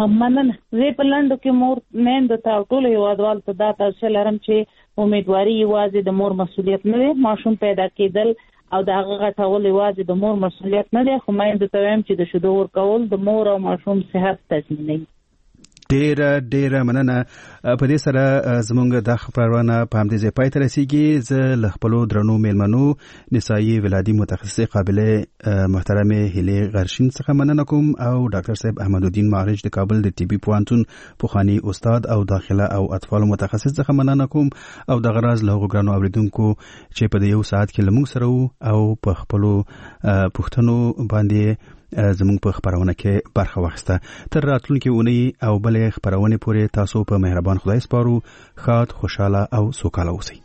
مننه. زه په لنډو کې مور میندو ته او ټولو هیوادوالو ته دا توصیه لرم چې امیدواري یوازې د مور مسؤلیت نه دی. ماشوم پیدا کېدل او د هغه غټول یوازې د مور مسؤلیت نه دی، خو میندو ته وایم چې د شیدو ورکول د مور او ماشوم صحت تضمینوي. ډیره مننه. په دې سره زمونږ د خبرونه په همدې ځای پای ته رسیږي. زه له خپلو درنو میلمنو نسایي ولادي متخصصې قابلې محترمې هیلې غرشین څخه مننه کوم او ډاکټر صاحب احمد الدین معرج د کابل د طبي پوهنتون پوخانی استاد او داخله او اطفال متخصص څخه مننه کوم او د غراز له غوګرانو اوریدونکو چې په یو ساعت کې لمونږ سره او په خپلو پوښتنو باندې زموږ په خبرونه کې برخه واخیسته. تر راتلونکي اونۍ او بلې خبرونه پورې تاسو په مهربان خدای سپارو. ښاد، خوشاله او سوکاله اوسئ.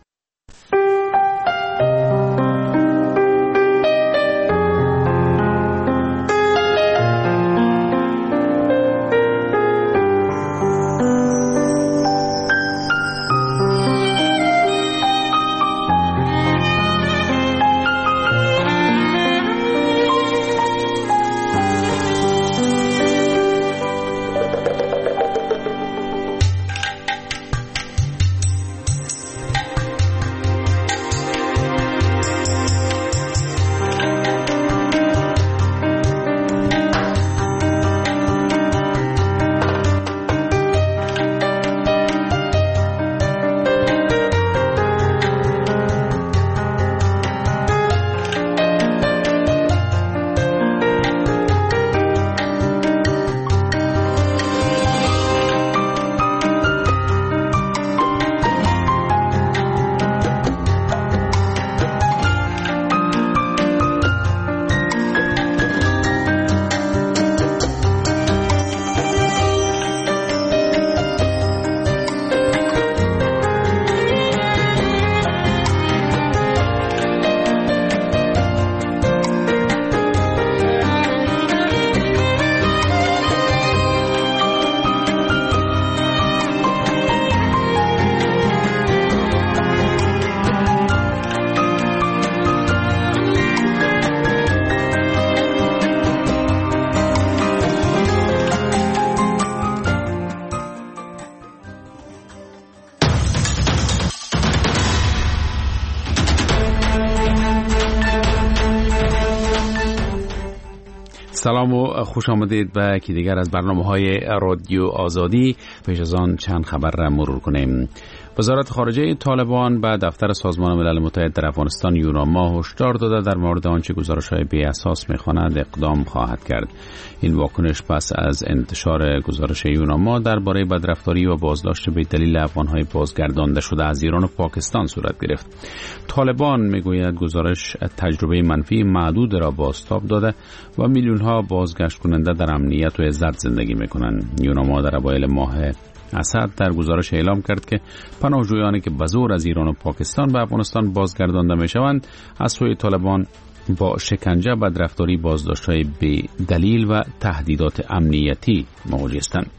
سلام و خوش آمدید به یکی دیگر از برنامه‌های رادیو آزادی. پیش از آن چند خبر را مرور کنیم. وزارت خارجه طالبان به دفتر سازمان ملل متحد در افغانستان یوناما هشدار داده در مورد آنچه گزارش‌های بی اساس می‌خواند اقدام خواهد کرد. این واکنش پس از انتشار گزارش یوناما درباره بدرفتاری و بازداشت به دلیل افغان‌های بازگردانده شده از ایران و پاکستان صورت گرفت. طالبان میگوید گزارش تجربه منفی معدود را بازتاب داده و میلیون‌ها بازگشت کننده در امنیت و عزت زندگی می‌کنند. یوناما در اوایل ماه اسد در گزارش اعلام کرد که پناهجویانی که به زور از ایران و پاکستان به افغانستان بازگردانده می‌شوند از سوی طالبان با شکنجه، بدرفتاری، بازداشت‌های بی دلیل و تهدیدات امنیتی مواجه هستند.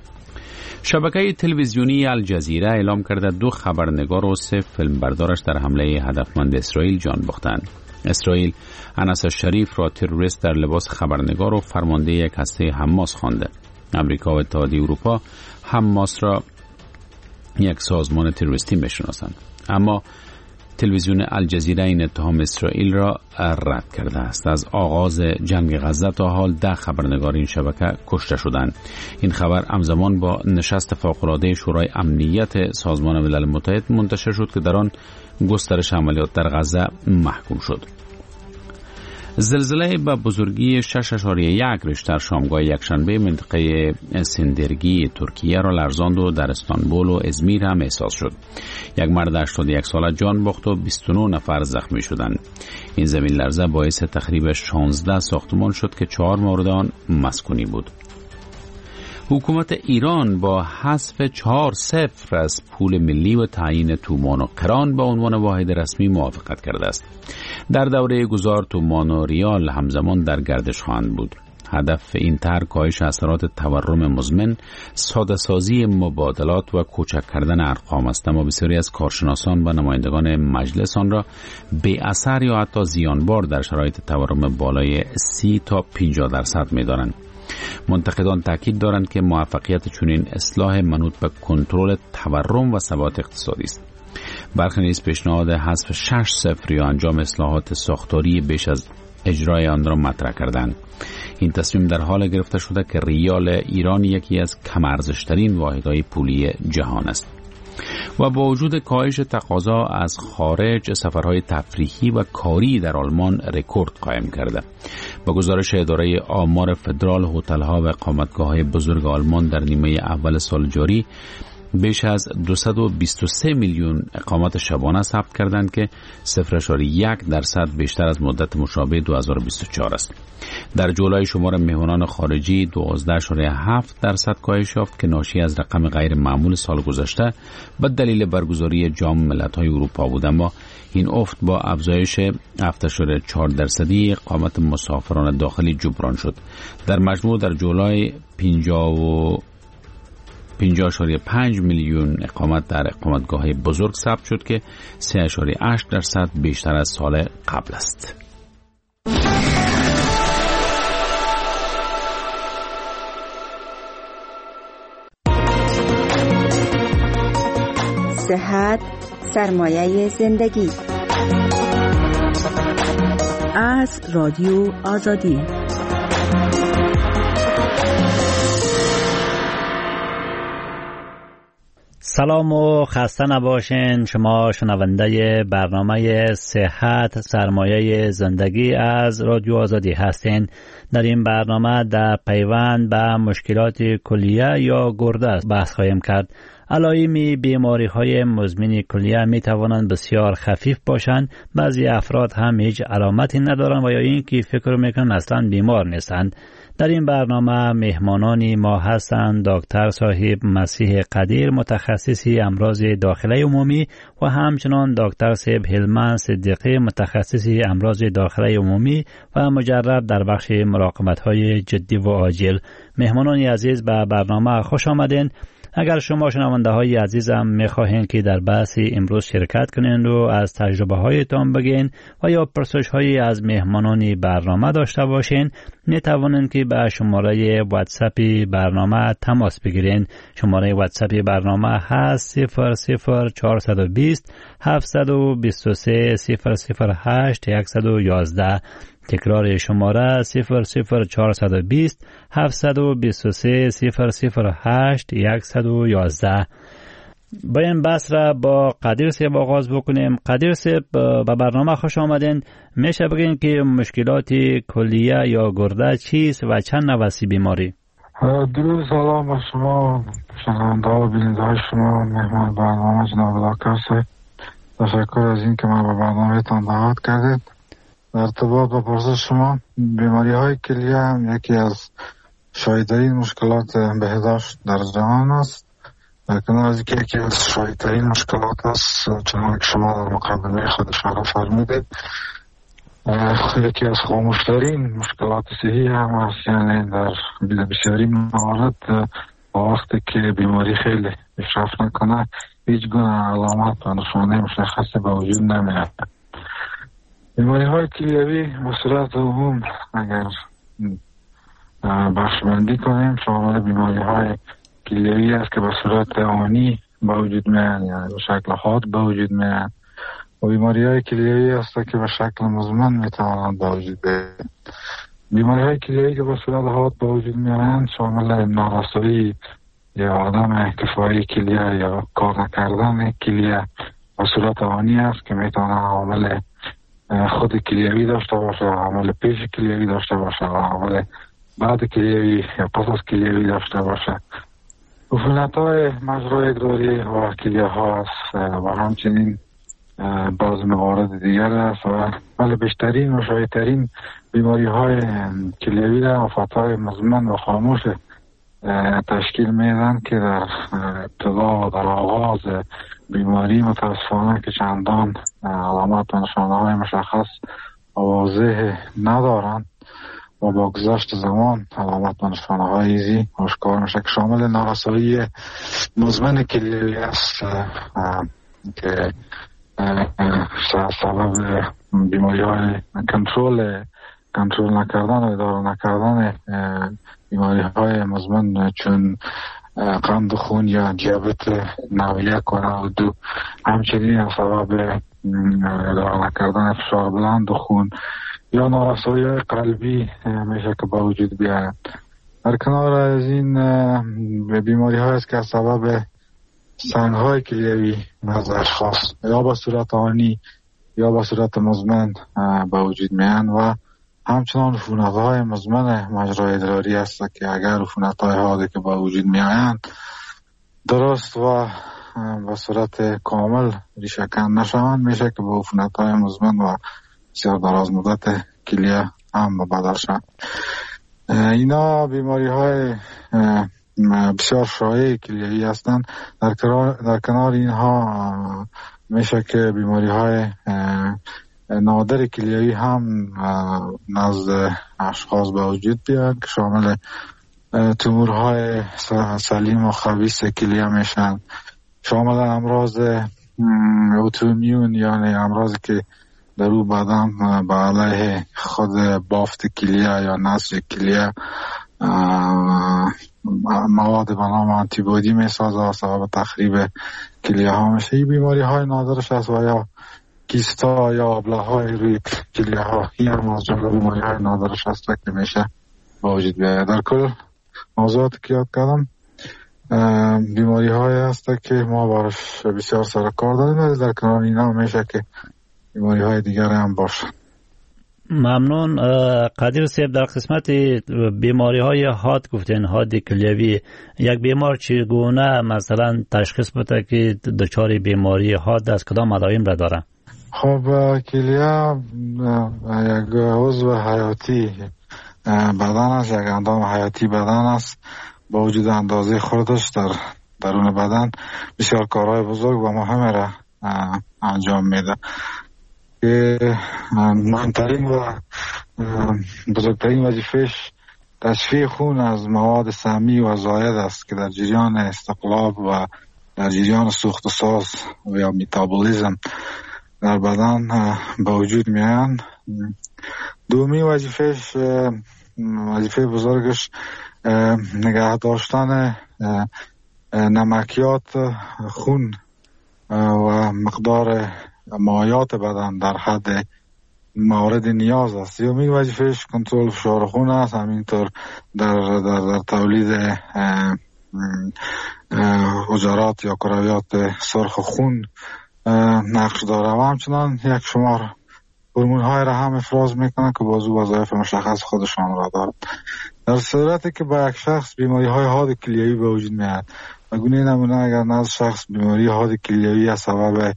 شبکه تلویزیونی الجزیره اعلام کرده 2 خبرنگار و 3 فیلمبردارش در حمله هدفمند اسرائیل جان باختند. اسرائیل انس شریف را تروریست در لباس خبرنگار و فرمانده یک هسته حماس خوانده. امریکا و اتحادیه اروپا حماس را یک سازمان تروریستی می‌شناسند، اما تلویزیون الجزیره این اتهام اسرائیل را رد کرده است. از آغاز جنگ غزه تا حال 10 خبرنگار این شبکه کشته شدند. این خبر همزمان با نشست فوق‌العاده شورای امنیت سازمان ملل متحد منتشر شد که در آن گسترش عملیات در غزه محکوم شد. زلزله به بزرگی 6.1 ریشتر شامگاه یکشنبه منطقه سندرگی ترکیه را لرزاند و در استانبول و ازمیر هم احساس شد. یک مرد 81 ساله جان باخت و 29 نفر زخمی شدند. این زمین لرزه باعث تخریب 16 ساختمان شد که 4 مورد آن مسکونی بود. حکومت ایران با حذف 4-0 از پول ملی و تعیین تومان و قران به عنوان واحد رسمی موافقت کرده است. در دوره گذار تومان و ریال همزمان در گردش خواهند بود. هدف این طرح کاهش اثرات تورم مزمن، ساده سازی مبادلات و کوچک کردن ارقام است، اما بسیاری از کارشناسان و نمایندگان مجلس آن را بی اثر یا حتی زیانبار در شرایط تورم بالای 30 تا 50% می‌دانند. منتقدان تاکید دارند که موفقیت چنین اصلاح منوط به کنترل تورم و ثبات اقتصادی است. برخی نیز پیشنهاد حذف 6-0 یا انجام اصلاحات ساختاری بیش از اجرای آن را مطرح کردند. این تصمیم در حال گرفته شده که ریال ایران یکی از کم ارزش‌ترین واحدهای پولی جهان است و با وجود کاهش تقاضا از خارج، سفرهای تفریحی و کاری در آلمان رکورد قائم کرده. با گزارش اداره آمار فدرال، هتل‌ها و اقامتگاه‌های بزرگ آلمان در نیمه اول سال جاری بیش از 223 میلیون اقامت شبانه ثبت کردند که 0.1% بیشتر از مدت مشابه 2024 است. در جولای شمار مهمانان خارجی 12.7% کاهش یافت که ناشی از رقم غیر معمول سال گذشته به دلیل برگزاری جام ملت‌های اروپا بود، اما این افت با افزایش 7.4% اقامت مسافران داخلی جبران شد. در مجموع در جولای 50.5 میلیون اقامت در اقامتگاه‌های بزرگ ثبت شد که 3.8% بیشتر از سال قبل است. صحت سرمایه زندگی از رادیو آزادی. سلام و خسته نباشین. شما شنونده برنامه صحت سرمایه زندگی از رادیو آزادی هستین. در این برنامه در پیوند به مشکلات کلیه یا گرده بحث خواهیم کرد. علائم بیماری‌های مزمن کلیه می توانند بسیار خفیف باشند. بعضی افراد هم هیچ علامتی ندارند و یا اینکه فکر میکنند اصلا بیمار نیستند. در این برنامه مهمانانی ما هستند دکتر صاحب مسیح قدیر، متخصصی امراض داخله عمومی، و همچنان دکتر صاحب هلمن صدیقی، متخصصی امراض داخله عمومی و مجرب در بخش مراقبت‌های جدی و عاجل. مهمانانی عزیز به برنامه خوش آمدین. اگر شما شنونده های عزیزم میخواهید که در بحث امروز شرکت کنین و از تجربه هایتان بگین و یا پرسش هایی از مهمانان برنامه داشته باشین، میتوانین که به شماره واتساپ برنامه تماس بگیرین. شماره واتساپ برنامه هست 00420 723 008 111. تکرار شماره 00420 723 008 111. با این بحث را با قدیر صاحب آغاز بکنیم. قدیر صاحب به برنامه خوش آمدین. میشه بگین که مشکلات کلیه یا گرده چیست و چند نوع بیماری؟ درود سلام به شما شنونده و بیننده های شما، مهمان برنامه جناب دکتر صاحب. تشکر از این که ما به برنامه تان دعوت کردید. در ارتباط با پرسش شما، بیماری های کلیه یکی از شایع‌ترین مشکلات بهداشت در جهان است. لیکن از یکی از شایع‌ترین مشکلات است، چنانکه شما در مقدمه خود اشاره فرمودید. یکی از خاموشترین مشکلات صحی هم است، یعنی در بسیاری موارد با وقتی که بیماری خیلی پیشرفت نکنه هیچ گونه علامت و نشانه مشخصی به وجود نمیاد. بیماری های کلیوی به صورت عموم اگر بخشبندی کنیم شامل بیماری های کلیوی است که به صورت آنی به وجود میاد، یعنی به شکل حاد به وجود میاد، و بیماری های کلیوی است که به شکل مزمن میتوانند به وجود بیاید. بیماری های کلیوی که به صورت حاد به وجود میاد شامل نارسایی یا عدم کفایی کلیه یا کار نکردن کلیه به صورت آنی است که میتوانند عامل خود کلیوی داشته باشه، عامل پیش کلیوی داشته باشه، عامل بعد کلیوی یا پس از کلیوی داشته باشه. عفونت‌های مجرای ادراری و کلیه ها است و همچنین بعض موارد دیگر است، ولی بیشترین و شایع‌ترین بیماری های کلیوی را آفت‌های مزمن و خاموش تشکیل میدن که در ابتدا و در آغاز بیماری متاسفانه که چندان علامات و نشانه های مشخص و واضح ندارند و با گذشت زمان علامات و نشانه های ایزی آشکار میشه که شامل نارسایی مزمن کلیوی است که سبب بیماری های کنترل نکردن و اداره نکردن بیماری های مزمن چون قند خون یا دیابت نوع 1 و نوع 2، همچنین از سبب اداره نکردن فشار بلند خون یا نارسایی قلبی میشه که با وجود بیاید. در کنار از این بیماری های است که از سبب سنگ های کلیوی از اشخاص یا با صورت آنی یا با صورت مزمن با وجود میان و همچنان عفونت های مزمن مجرای ادراری است که اگر عفونت های حاده که با وجود میآیند درست و به صورت کامل ریشه‌کن نشوند، میشه که با عفونت های مزمن و بسیار دراز مدت کلیه هم مبدل شوند. اینا بیماری های بسیار شایع کلیوی هستند. در کنار اینها میشه که بیماری های نادر کلیوی هم نزد اشخاص به وجود بیاد که شامل تومورهای سلیم و خبیث کلیه میشن، شامل امراض اوتومیون یعنی امراضی که در او بدن به علیه خود بافت کلیه یا نسج کلیه مواد به نام آنتیبادی میسازه و سبب تخریب کلیه ها میشه. این بیماری های نادرش است و یا کیستا یا ابله های روی کلیه ها، این هم از جمله بیماری های نادرش است که میشه با وجود بیاید. در کل موضوعاتی که یاد کردم بیماری های است که ما باش بسیار سر کار داریم، ولی در کنار اینا میشه که بیماری های دیگر هم باشه. ممنون. قدیر صاحب، در قسمت بیماری های حاد گفتین، حاد کلیوی، یک بیمار چگونه مثلا تشخیص بده که دچار بیماری حاد از کدام علائم را داره؟ خب کلیه یک عضو حیاتی بدن است، یک اندام حیاتی بدن است. با وجود اندازه خودش در درون بدن بسیار کارهای بزرگ و مهم را انجام میده که مهمترین و بزرگترین وظیفهش تصفیه خون از مواد سمی و زائد است که در جریان استقلاب و در جریان سوخت و ساز یا میتابولیزم در بدن به وجود میان. دومی وظیفهش، وظیفه بزرگش نگه داشتن نمکیات خون و مقدار مایات بدن در حد مورد نیاز است. سومی وظیفهش کنترل فشار خون است، همینطور در تولید حجرات یا کرویات سرخ خون نقش داره و همچنان یک شمار هورمون های را هم افراز میکنه که بازو وظایف مشخص خودشان را دارد. در صورتی که با یک شخص بیماری های حاد کلیوی به وجود میاد و گونه نمونه اگر نزد شخص بیماری حاد کلیوی از سبب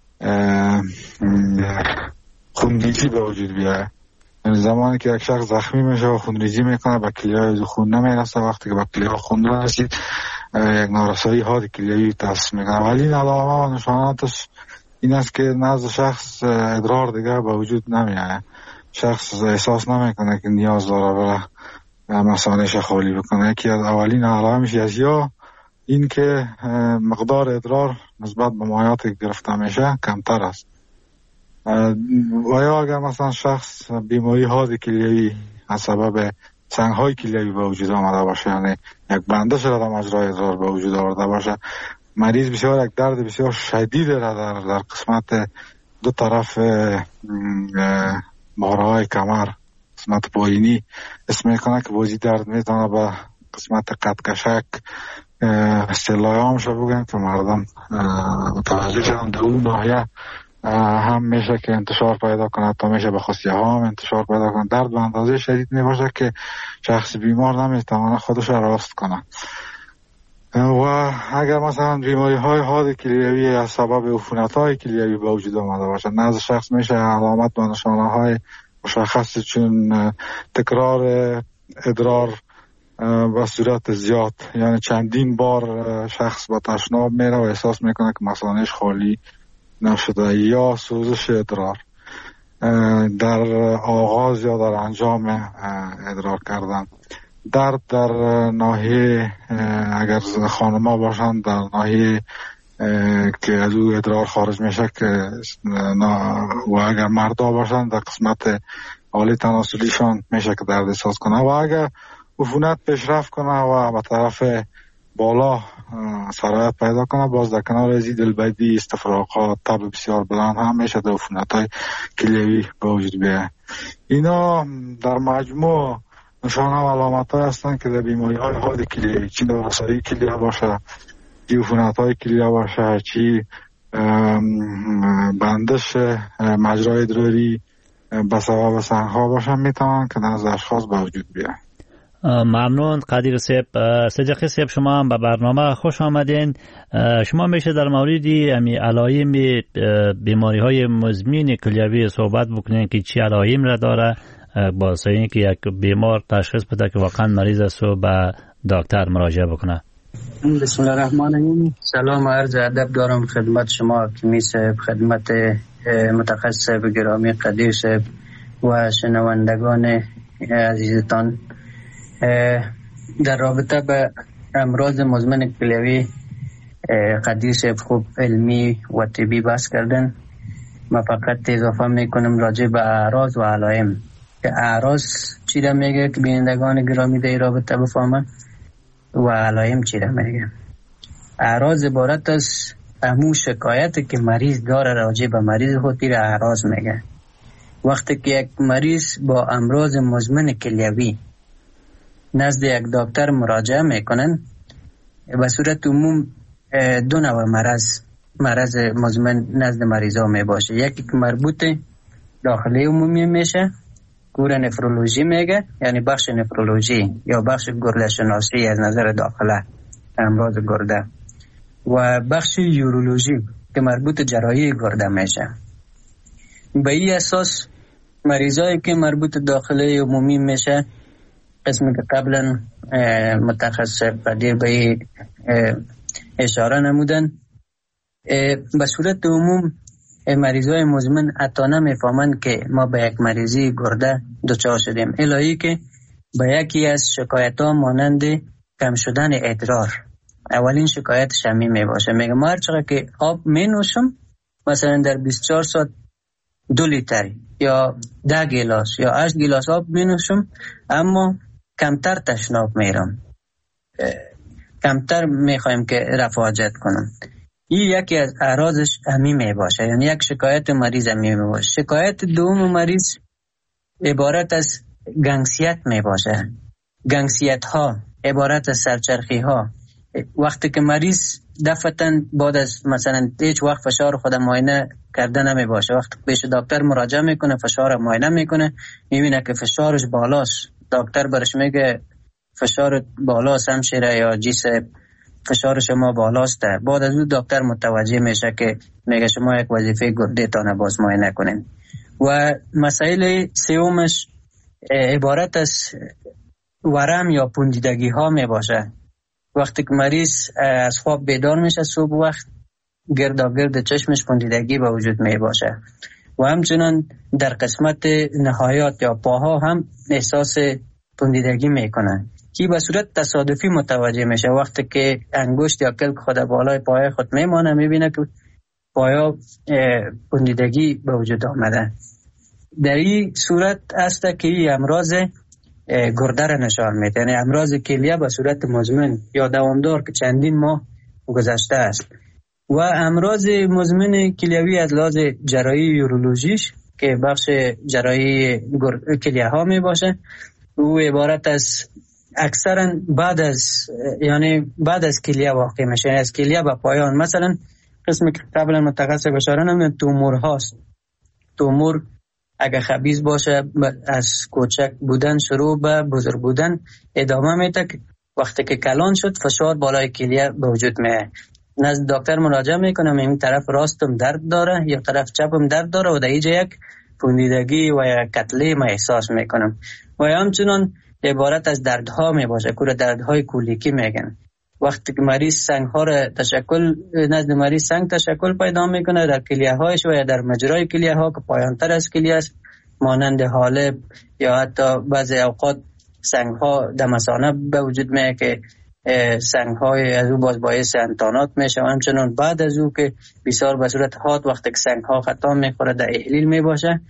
خونریزی به وجود بیاد، یعنی زمانی که یک شخص زخمی میشه و خونریزی میکنه به کلیه خون نمیرسه، وقتی که به کلیه خون رسید یک نارسایی حاد کلیوی تشخیص میکنه. ولی این علامه و نشاناتش این است که نزد شخص ادرار دیگه به وجود نمیاد، شخص احساس نمیکنه که نیاز داره برای مثانه‌اش خالی بکنه. یکی از اولین علائمش یا این که مقدار ادرار نسبت به مایات که گرفته میشه کمتر است، و یا اگر مثلا شخص بیماری حاد کلیوی از سبب سنگ های کلیوی به وجود آمده باشه، یعنی یک بنده شده در مجرای ادرار به وجود آورده باشه، مریض بسیار یک درد بسیار شدید را در قسمت دو طرف مهرهای کمر، قسمت پایینی اسم میکنه که بازی درد میتونه به قسمت قدکشک اصطلاحی هم شد بگن که مردم توجه شدن در اون ناحیه هم میشه که انتشار پیدا کنه، تا میشه به خصیه ها هم انتشار پیدا کنه. درد به اندازه شدید میباشه که شخص بیمار نمیتونه خودش را راست کنه. و اگر مثلا بیماری های حاد کلیوی از سبب عفونت های کلیوی به وجود آمده باشه، نزد شخص میشه علامت و نشانه های مشخص چون تکرار ادرار به صورت زیاد، یعنی چندین بار شخص با تشناب میره و احساس میکنه که مثانه‌اش خالی نشده، یا سوزش ادرار در آغاز یا در انجام ادرار کردن، درد در ناحیه اگر خانم‌ها باشن در ناحیه که از او ادرار خارج میشه که و اگر مردا باشن در قسمت حالی تناسلیشان میشه که درد احساس کنه، و اگر عفونت پیشرفت کنه و به طرف بالا سرایت پیدا کنه. باز در کنار از دلبدی، استفراغات، تب بسیار بلند هم میشه در عفونت‌های کلیوی به وجود بیاید. اینا در مجموع نشانه و علامت‌ها هستند که در بیماری‌های حاد کلیوی، چی نوسایی کلیه باشه، چی عفونت‌های کلیه باشه، چی بندش مجرای ادراری به سبب سنگ‌ها باشه، میتوان که نزد اشخاص به وجود بیاید. ممنون قدیر صاحب. صدیقی صاحب شما هم به برنامه خوش آمدین. شما میشه در مورد علائم بیماری های مزمن کلیوی صحبت بکنین که چی علائم را داره باعث اینکه یک بیمار تشخیص بده که واقعا مریض است و به دکتر مراجعه بکنه؟ بسم الله الرحمن الرحیم. سلام و عرض ادب دارم خدمت شما کیمی صاحب، خدمت متخصص صاحب گرامی قدیر صاحب و شنوندگان عزیزتان. در رابطه به امراض مزمن کلیوی قدیر صاحب خوب علمی و طبی بحث کردن. من فقط اضافه میکنم راجع به اعراض و علائم که اعراض چی را میگه که بینندگان گرامی در رابطه بفهمن و علائم چی را میگه. اعراض عبارت از همون شکایتی که مریض داره راجع به مریض خودی را اعراض میگه. وقتی که یک مریض با امراض مزمن کلیوی نزد یک دکتر مراجعه میکنن، به صورت عموم دو نوع مرض مزمن نزد مریضا می باشه. یکی که مربوط داخلی عمومی میشه، گور نفرولوژی میگه، یعنی بخش نفرولوژی یا بخش گرده شناسی از نظر داخله امراض گرده، و بخش یورولوژی که مربوط جراحی گرده میشه. به این اساس مریضایی که مربوط داخلی عمومی میشه، قسمی که قبلا متخصص قدیر به اشاره نمودن، به صورت عموم مریضای مزمن حتی نمیفهمند که ما به یک مریضی گرده دچار شدیم، الهی که به یکی از شکایت ها مانند کم شدن ادرار اولین شکایتش همین می باشه. میگه ما هر چقدر که آب می نوشم، مثلا در 24 ساعت 2 لیتر یا 10 گیلاس یا 8 گیلاس آب می نوشم، اما کمتر تشناب میرم، کمتر میخوایم که رفع حاجت کنم. این یکی از اعراضش همین می باشه، یعنی یک شکایت مریض همین می باشه. شکایت دوم مریض عبارت از گنگسیت می باشه. گنگسیت ها عبارت از سرچرخی ها. وقتی که مریض دفعتاً بعد از مثلا هیچ وقت فشار خود معاینه کرده نمی باشه، وقتی پیش دکتر مراجعه میکنه فشار معاینه میکنه، میبینه که فشارش بالاست، دکتر برش میگه فشار بالاست همشیره یا جیس فشار شما بالاست. بعد از اون دکتر متوجه میشه که میگه شما یک وظیفه گرده تانه باز معاینه کنین. و مسائل سومش عبارت از ورم یا پوندیدگی ها می باشه. وقتی که مریض از خواب بیدار میشه صبح وقت، گرد چشمش پوندیدگی به وجود می باشه و همچنان در قسمت نهایات یا پاها هم احساس پوندیدگی میکنه که به صورت تصادفی متوجه میشه. وقتی که انگشت یا کلک خود بالای پای خود میمانه، میبینه که پایا پوندیدگی به وجود آمده. در این صورت است که این امراض گرده را نشان میده، یعنی امراض کلیه به صورت مزمن یا دوامدار که چندین ماه گذشته است. و امراض مزمن کلیوی از لحاظ جراحی یورولوژیش که بخش جراحی کلیه ها می باشه، او عبارت از اکثرا بعد از کلیه واقع میشه، از کلیه به پایان. مثلا قسمی که قبلا متخصص اشاره نمودن تومور هاست. تومور اگه خبیث باشه از کوچک بودن شروع به بزرگ بودن ادامه میده، وقتی که کلان شد فشار بالای کلیه به وجود میاد. نزد دکتر مراجعه میکنم، این طرف راستم درد داره یا طرف چپم درد داره و در اینجا یک پوندیدگی و یک کتله ما احساس میکنم. و همچنان عبارت از دردها می باشه که دردهای کولیکی میگن. وقتی که مریض سنگ ها را نزد مریض سنگ تشکل پیدا میکنه در کلیه هایش و یا در مجرای کلیه ها که پایان تر از کلیه است، مانند حالب یا حتی بعضی اوقات سنگ ها در مثانه به وجود میاد که سنگ های از او باز باعث انتانات میشه. و همچنان بعد از او که بسیار به صورت حاد وقتی که سنگ ها خطا میخوره در احلیل می باشه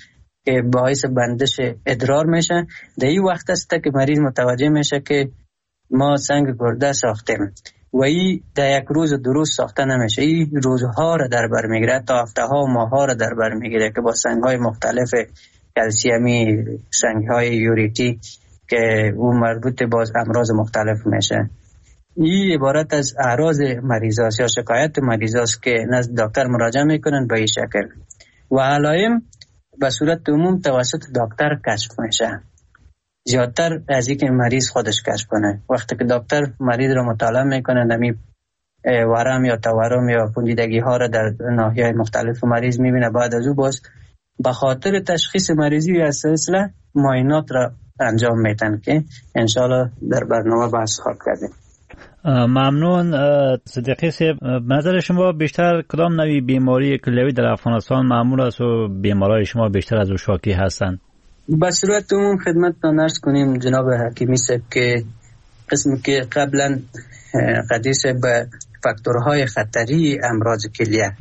که باعث بندش ادرار میشه. در این وقت است که مریض متوجه میشه که ما سنگ گرده ساختیم و این در یک روز درست ساخته نمیشه. این روزها را در بر میگیره تا هفته ها و ماه ها را در بر میگیره که با سنگ های مختلف کلسیمی، سنگ های یوریتی که اون مربوط باز امراض مختلف میشه. این عبارت از اعراض مریض است یا شکایت مریض است که نزد دکتر مراجعه میکنن به این شکل و علائم به صورت عموم توسط دکتر کشف میشه، زیادتر از اینکه مریض خودش کشف کنه. وقتی که دکتر مریض رو مطالعه میکنه نمی ورم یا تورم یا پوندیدگی ها را در ناحیه‌های مختلف مریض میبینه، بعد از او باز به خاطر تشخیص مریضی از سلسله معاینات را انجام میدن که انشالله در برنامه بحث خواهد کردیم. ممنون صدیقی صاحب. نظر شما بیشتر کدام نوعی بیماری کلیوی در افغانستان معمول است و بیمارای شما بیشتر از او شاکی هستند؟ به صورت عموم خدمتتان عرض کنیم جناب حکیمی صاحب که قسمی که قبلا قدیس به فاکتورهای خطری امراض کلیه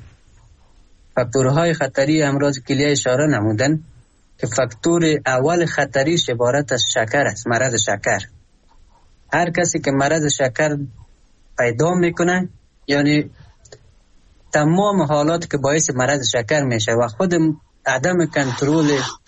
اشاره نمودن که فاکتور اول خطریش عبارت از شکر است، مرض شکر. هر کسی که مرض شکر پیدا میکنه یعنی تمام حالات که باعث مرض شکر میشه و خود عدم کنترل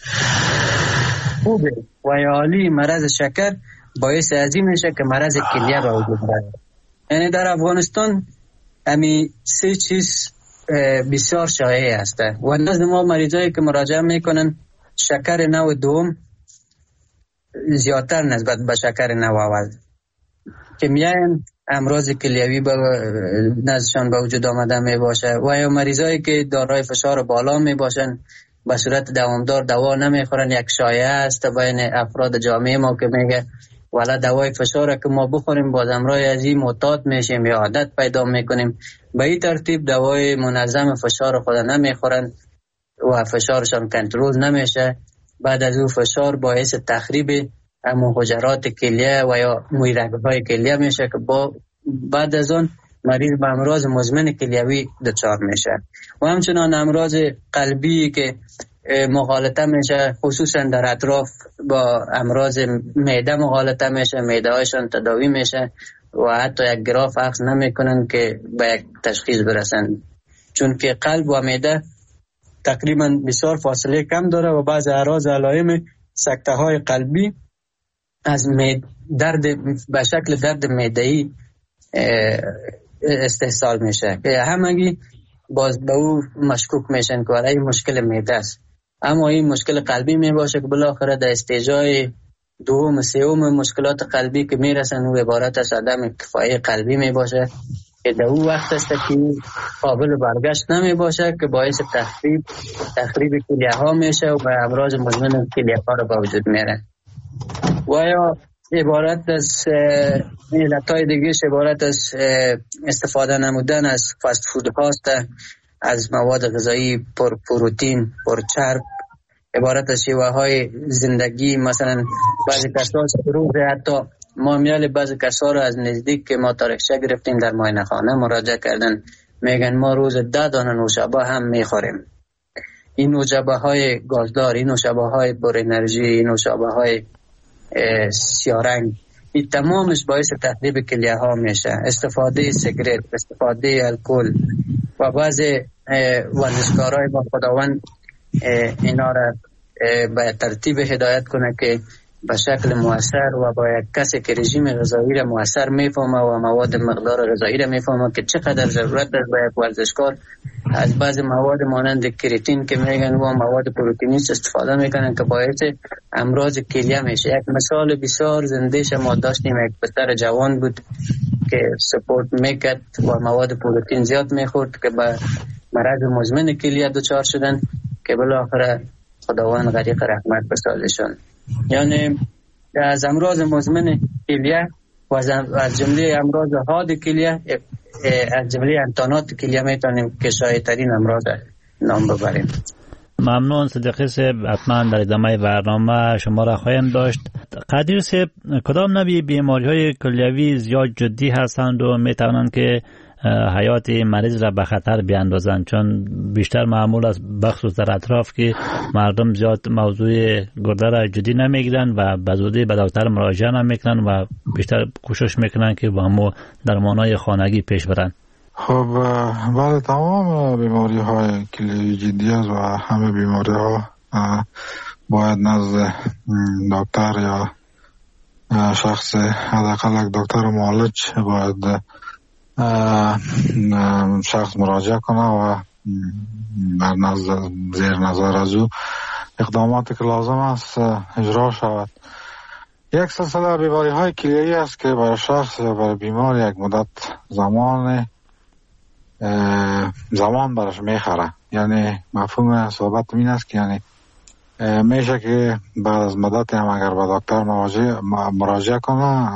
خوبه و عالی مرض شکر باعث ازی میشه که مرض کلیه به وجود بیاد. یعنی در افغانستان همین سه چیز بسیار شایع است و نزد ما مریضایی که مراجعه میکنن شکر نوع دوم زیادتر نسبت به شکر نوع اول که میان امراض کلیوی نزدشان به وجود آمده می باشه و یا مریضایی که دارای فشار بالا می باشن به صورت دوامدار دوا نمیخورن. یک شایعه است بین افراد جامعه ما که میگه والا دوای فشار که ما بخوریم باز امرای از این معتاد میشیم یا عادت پیدا میکنیم. به این ترتیب دوای منظم فشار خود نمیخورن و فشارشان کنترل نمیشه. بعد از اون فشار باعث تخریب همون حجرات کلیه و یا مویرگ‌های کلیه میشه که بعد از اون مریض به امراض مزمن کلیوی دچار میشه و همچنان امراض قلبی که مغالطه میشه، خصوصا در اطراف با امراض معده مغالطه میشه، معده هایشان تداوی میشه و حتی یک گراف اخذ نمیکنن که به یک تشخیص برسن، چون که قلب و معده تقریبا بسیار فاصله کم داره و بعض اعراض علائم سکته های قلبی از درد به شکل درد معده‌ای استحصال میشه که همگی باز به او مشکوک میشن که این مشکل معده است. اما این مشکل قلبی می باشه که بالاخره در استیجای دوم سوم مشکلات قلبی که میرسن و عبارت از عدم کفایی قلبی می باشه که در اون وقت است که قابل برگشت نمی باشه که باعث تخریب کلیه ها میشه و به امراض مزمن کلیه ها رو با وجود میاره. و یا عبارت از علتهای دیگه عبارت از استفاده نمودن از فاست فود هاست، از مواد غذایی پر پروتئین، پر چرب، عبارت از شیوه های زندگی. مثلا بعضی کسا روز حتی ما میال بعضی کسا رو از نزدیک که ما تاریخچه گرفتیم در معاینه خانه مراجعه کردن، میگن ما روز 10 دانه نوشابه هم میخوریم. این نوشابه های گازدار، این نوشابه های پر انرژی، این نوشابه های سیارنگ، این تمامش باعث تخریب کلیه ها میشه. استفاده سیگرت، استفاده الکل و بعض ورزشکارای با خداوند اینا را به ترتیب هدایت کنه که به شکل مؤثر و با یک کسی که رژیم غذایی را مؤثر میفهمه و مواد مقدار غذایی را میفهمه که چقدر ضرورت داره به یک ورزشکار از بعض مواد مانند کریاتین که میگن و مواد پروتئینیست استفاده میکنن که باعث امراض کلیه میشه. یک مثال بسیار زنده ما داشتیم، یک پسر جوان بود که سپورت میکرد و مواد پروتئین زیاد میخورد که به مرض مزمن کلیه دچار شدن که بالاخره خداوند غریق رحمت بسازشون. یعنی از امراض مزمن کلیه و از جمله امراض حاد کلیه، از جمله انتانات کلیه میتونیم که شایع ترین امراض نام ببریم. ممنون صدیقی صاحب، حتما در ادامه برنامه شما را خواهیم داشت. قدیر صاحب، کدام نوع بیماری های کلیوی زیاد جدی هستند و میتوانند که حیات مریض را به خطر بیاندازند، چون بیشتر معمول است بخصوص در اطراف که مردم زیاد موضوع گرده را جدی نمیگیرن و به زودی به دکتر مراجعه نمیکنن و بیشتر کوشش میکنن که با همو درمانهای خانگی پیش برن. خب بله، تمام بیماری های کلیوی جدی است و همه بیماری ها باید نزد دکتر یا شخص حداقل یک دکتر معالج باید شخص مراجعه کنه و بر زیر نظر از او اقداماتی که لازم است اجرا شود. یک سلسله بیماری های کلیوی است که برای شخص یا برای بیمار یک مدت زمان برش میخره. یعنی مفهوم صحبت این است که یعنی میشه که بعد از مدتی هم اگر به دکتر مراجعه کنه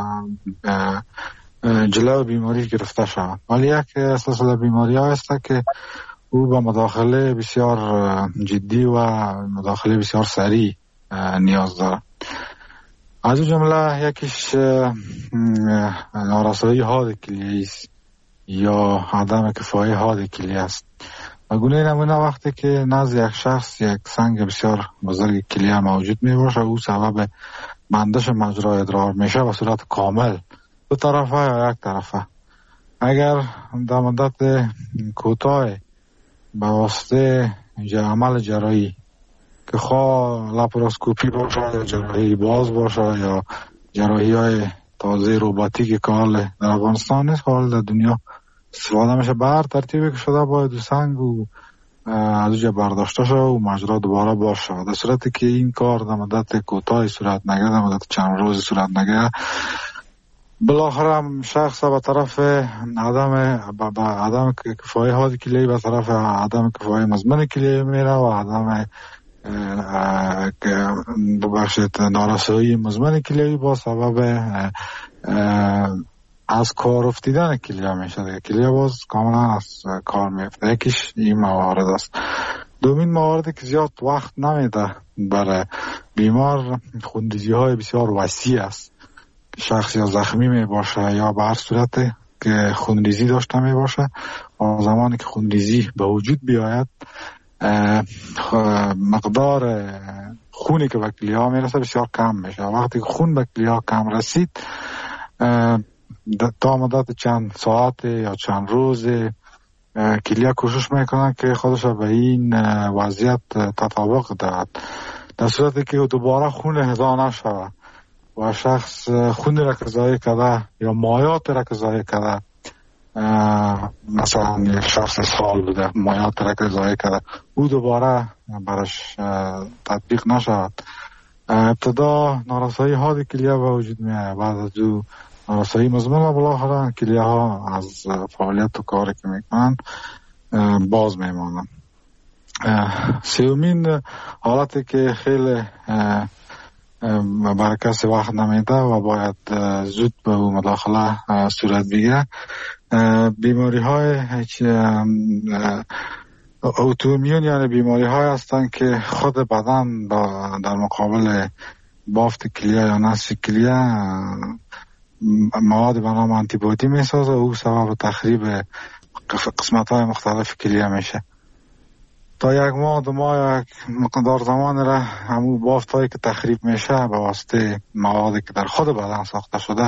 جلو بیماری گرفته شود. ولی یک سلسله بیماری ها است که او به مداخله بسیار جدی و مداخله بسیار سریع نیاز داره. از این جمله یکیش نارسایی حاد کلیه است یا عدم کفایی حاد کلیه است. و گونه نمونه وقتی که نزد یک شخص یک سنگ بسیار بزرگ کلیه موجود می باشه، او سبب بندش مجرای ادرار میشه به صورت کامل، دو طرفه یا یک طرفه. اگر در مدت کوتاه به واسطه عمل جراحی که خواه لاپاراسکوپی باشه یا جراحی باز باشه یا جراحی های تازه روباتیک که حال در افغانستان نیست، حال در دنیا استفاده میشه، به هر ترتیبی که شده باید دو سنگ و از اونجا برداشته شده و مجرا دوباره باز شده. در صورتی که این کار در مدت کوتاه صورت نگیره، در مدت چند روز صورت نگیره، بالاخره شخص به طرف عدم کفایی حاد کلیه به طرف عدم کفایی مزمن کلیه میره و عدم ببخشید نارسایی مزمن کلیه با سبب از کار افتیدن کلیه میشه. کلیه باز کاملا از کار میفته. یکیش این موارد است. دومین مواردی که زیاد وقت نمیده برای بیمار، خونریزی های بسیار وسیع است. شخص یا زخمی می باشه یا به هر صورت که خونریزی داشته می باشه، و زمانی که خونریزی به وجود بیاید مقدار خونی که به کلیه ها می رسه بسیار کم میشه. وقتی که خون به کلیه ها کم رسید، تا مدت چند ساعت یا چند روز کلیه کوشش میکنن که خودش به این وضعیت تطابق دهد، در صورتی که دوباره خون اهدا نشود و شخص خون را که ضایع کرده یا مایات را که ضایع کرده، مثلا یک شخص سال بوده مایات را که ضایع کرده، او دوباره برش تطبیق نشود. ابتدا نارسایی حاد کلیه به وجود میاد، بعد از او نارسایی مزمن و بالاخره کلیه ها از فعالیت و کاری که میکنن باز میمانن. سومین حالتی که خیلی برای کسی وقت نمیده و باید زود به اون مداخله صورت بگیره، بیماری های اوتومیون، یعنی بیماری های هستن که خود بدن در مقابل بافت کلیه یا نسج کلیه مواد به نام آنتیبیوتیک میسازه، او سبب تخریب قسمت های مختلف کلیه میشه. تا یک ماه دو ماه یک مقدار زمان را همون بافت هایی که تخریب میشه به واسطه موادی که در خود بدن ساخته شده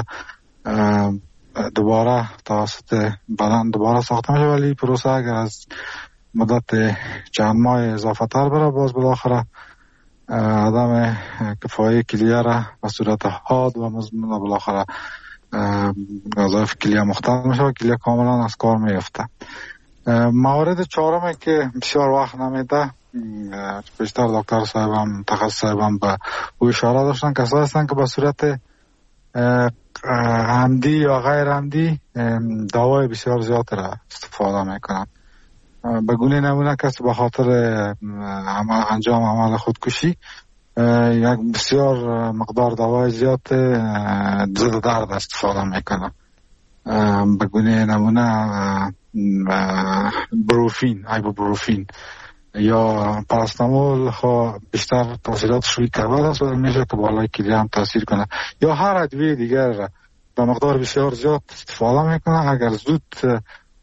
دوباره توسط بدن دوباره ساخته میشه. ولی پروسه اگر از مدت چند ماه اضافه تر بره، باز بالاخره عدم کفایی کلیه را به صورت حاد و مزمن و بالاخره وظایف کلیه مختل میشه و کلیه کاملا از کار میفته. موارد چهارمی که بسیار وقت نمیده، بیشتر دکتر صاحبم متخصص صاحبم به او اشاره داشتن، کسایی هستن که به صورت عمدی یا غیر عمدی دوای بسیار زیاد را استفاده میکنن. به گونه نمونه کسی به خاطر انجام عمل خودکشی یک بسیار مقدار دوای زیاد ضد درد استفاده میکنن. به گونه نمونه ایبوبروفین یا پاراستامول بیشتر تاثیراتش روی کبد است و میشه که بالای کلیه هم تاثیر کنه، یا هر ادویه دیگر به مقدار بسیار زیاد استفاده میکنه. اگر زود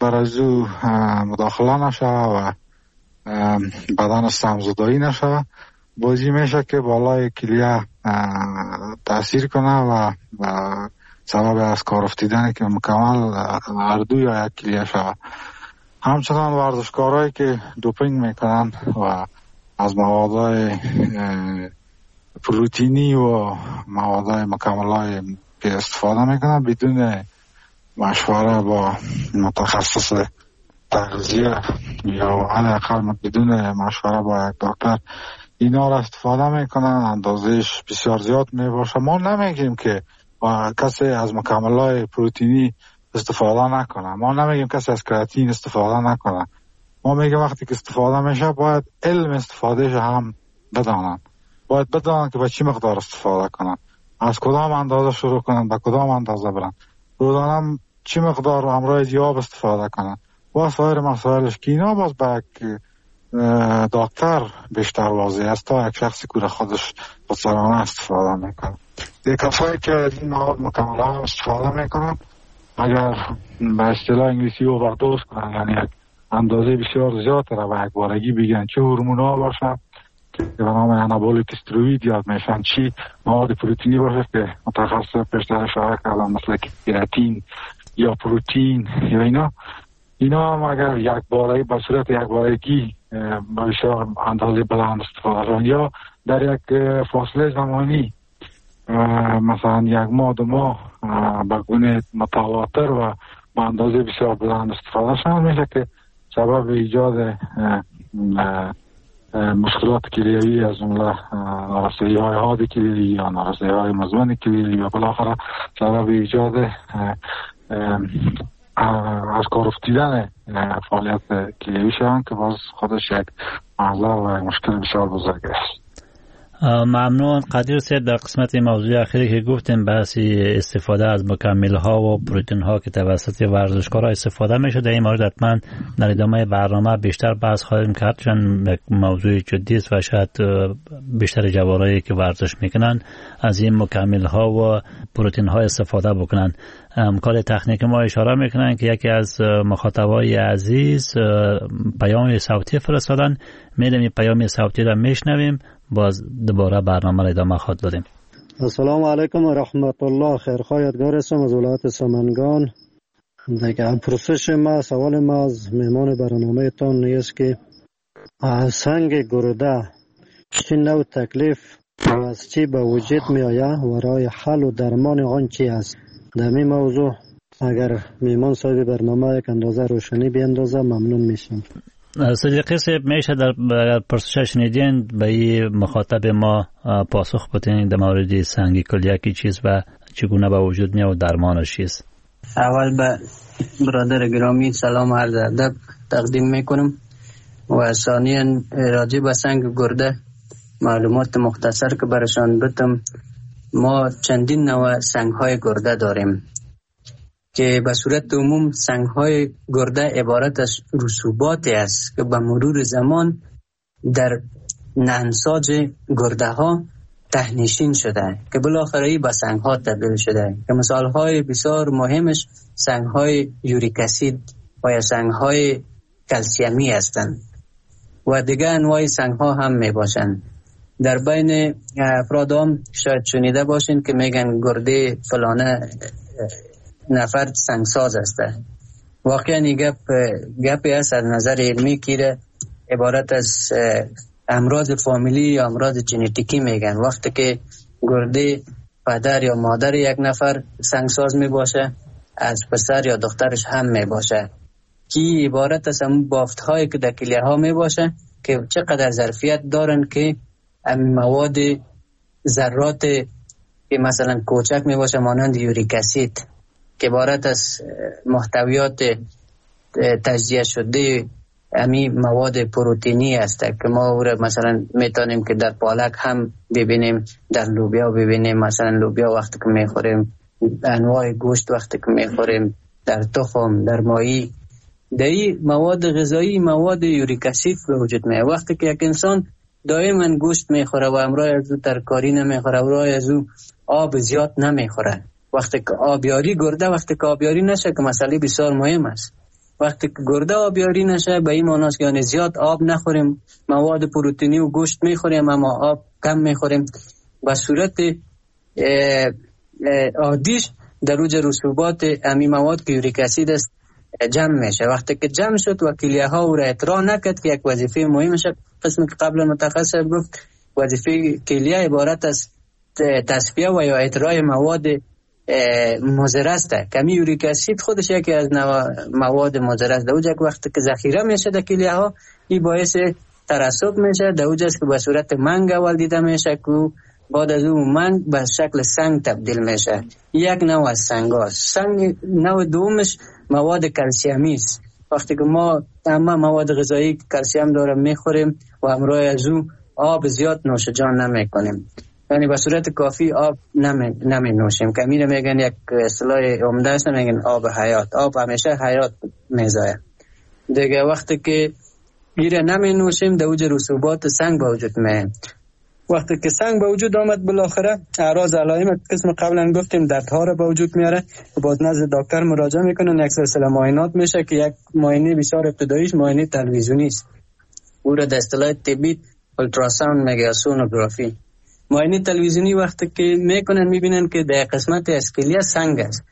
بر از او مداخله نشه و بدن سمزدایی نشه، بازی میشه که بالای کلیه تاثیر کنه و سبب از کار افتیدن که مکمل اردو یا یک کلیه شود. همچنان ورزشکارایی که دوپینگ میکنن و از موادهای پروتئینی و موادهای مکملای که استفاده میکنن بدون مشوره با متخصص تغذیه یا حداقل بدون مشوره با یک دکتر اینا را استفاده میکنن، اندازش بسیار زیاد میباشه. ما نمیگیم که کسی از مکملای پروتئینی استفاده نکنه، ما نمیگیم کسی از کراتین استفاده نکنه، ما میگیم وقتی که استفاده میشه باید علم استفادهش هم بدانن، باید بدانن که به چی مقدار استفاده کنن، از کدام اندازه شروع کنن، به کدام اندازه برن، روزانه چی مقدار همراه زیاب استفاده کنن و سایر مسائلش که اینا باز به یک دکتر بیشتر واضح است تا یک شخصی که خودش خودسرانه استفاده میکنه. یک کسایی که از این مواد مکملان استفاده میکنن اگر به اصطلاح انگلیسی اووردوز کنن، یعنی یک اندازه بسیار زیاد را به یک بارگی بگیرن، چه هورمونا باشه که به نام انابولیک استروئید یاد میشن، چی مواد پروتئینی باشه که متخصص پیشتر اشاره کردم مثل کراتین یا پروتئین یا اینا هم اگر یک بارگی به صورت یک بارگی بسیار اندازه بلند استفاده کنن یا در یک فاصله زمانی مثلا یک ماه دو ماه به گونه متواتر و به اندازه بسیار بلند استفاده شدن میشه که سبب ایجاد مشکلات کلیوی از جمله نارسایی های حاد کلیوی یا نارسایی های مزمن کلیوی و بالاخره سبب ایجاد از کار افتیدن فعالیت کلیوی شدن که باز خودش یک معضل و یک مشکل بسیار بزرگ است. ممنون قدیر صاحب. در قسمت موضوع اخیری که گفتیم بحثی استفاده از مکمل ها و پروتئین ها که توسط ورزشکارا استفاده میشه، در این مورد حتما در ادامه برنامه بیشتر بحث خواهیم کرد چون یک موضوع جدی است و شاید بیشتر جوانایی که ورزش میکنن از این مکمل ها و پروتئین ها استفاده بکنن. همکار تکنیک ما اشاره میکنن که یکی از مخاطبای عزیز پیام صوتی فرستادن، میریم پیام صوتی را میشنویم باز دوباره برنامه را ادامه خواهد دادیم. السلام علیکم و رحمت الله. خیرخواه یادگار هستم از ولایت سمنگان. دیگه پرسش ما سوال ما از مهمان برنامه تان نیست که سنگ گرده چی نوع تکلیف و از چی به وجود می آید و راه حل و درمان آن چی است؟ در این موضوع اگر مهمان صاحب برنامه یک اندازه روشنی بیندازه ممنون میشم. صدیقی صاحب میشه در پرسش شنیدین به این مخاطب ما پاسخ بدین در مورد سنگ کلیه کی چیز و چگونه به وجود میاد و درمانش چیست؟ اول به برادر گرامی سلام و عرض ادب تقدیم میکنم و ثانیا راجع به سنگ گرده معلومات مختصر که برشان بدم. ما چندین نوع سنگ های گرده داریم که به صورت عموم سنگ های گرده عبارت از رسوباتی است که به مرور زمان در نهنساج گرده ها تهنشین شده که بالاخره به سنگ ها تبدیل شده که مثال های بسیار مهمش سنگ های یوریک اسید و یا سنگ های کلسیمی هستند و دیگه انواع سنگ ها هم می باشند. در بین افراد هم شاید شنیده باشین که میگن گرده فلانه نفر سنگساز است. واقعا این گپی است از نظر علمی که عبارت از امراض فامیلی یا امراض ژنتیکی میگن. وقتی که گرده پدر یا مادر یک نفر سنگساز می باشه از پسر یا دخترش هم می باشه که عبارت از همون بافت هایی که در کلیه ها می باشه که چقدر ظرفیت دارن که مواد ذرات که مثلا کوچک می باشه مانند یوریک اسید که عبارت از محتویات تجزیه شده امی مواد پروتئینی است که ما او را مثلا میتونیم که در پالک هم ببینیم، در لوبیا ببینیم، مثلا لوبیا وقتی که میخوریم، انواع گوشت وقتی که میخوریم، در تخم، در ماهی، در این مواد غذایی مواد یوریک اسید به وجود میاد. وقتی که یک انسان دائما گوشت میخوره و امرای از او ترکاری نمیخوره و امرای از او آب زیاد نمیخوره، وقتی که آبیاری گرده وقتی که آبیاری نشه که مسئله بسیار مهم است وقتی که گرده آبیاری نشه به این معناست که یعنی زیاد آب نخوریم، مواد پروتئینی و گوشت میخوریم اما آب کم میخوریم. به صورت عادیش در اوج رسوبات امی مواد که یوریک اسید است جمع میشه. وقتی که جمع شد و کلیه ها او را اطراح نکرد که یک وظیفه مهمشه، قسمی که قبل متخصص گفت وظیفه کلیه عبارت از تصفیه و یا اطراح مواد مضر است. کمی یوریک اسید خودش یکی از مواد مضر است. در اوج وقتی که ذخیره میشه در کلیه ها این باعث ترسب میشه. در اوج است که به صورت منگ اول دیده میشه که بعد از اون منگ به شکل سنگ تبدیل میشه. یک نوع از سنگ هاست. سنگ نوع دومش مواد کلسیمی است. وقتی که ما همه مواد غذایی کلسیم داره میخوریم و همراه از اون آب زیاد نوش جان نمیکنیم، یعنی به صورت کافی آب نمی نوشیم. که میره میگن یک اصطلاح عمده است، میگن آب حیات. آب همیشه حیات میزایه دیگه. وقتی که میره نمی نوشیم در اوج رسوبات سنگ به وجود میاد. وقتی که سنگ به وجود آمد بالاخره اعراض علائم قسم قبلا گفتیم دردها رو به وجود میاره. بعد نزد دکتر مراجعه میکنن، یک سلسله معاینات میشه که یک معاینه بسیار ابتداییش معاینه تلویزیونی است. او را در اصطلاح طبی اولتراساوند میگه، سونوگرافی. معاینه تلویزیونی وقتی که میکنن میبینن که در قسمت اسکلیا سنگ است.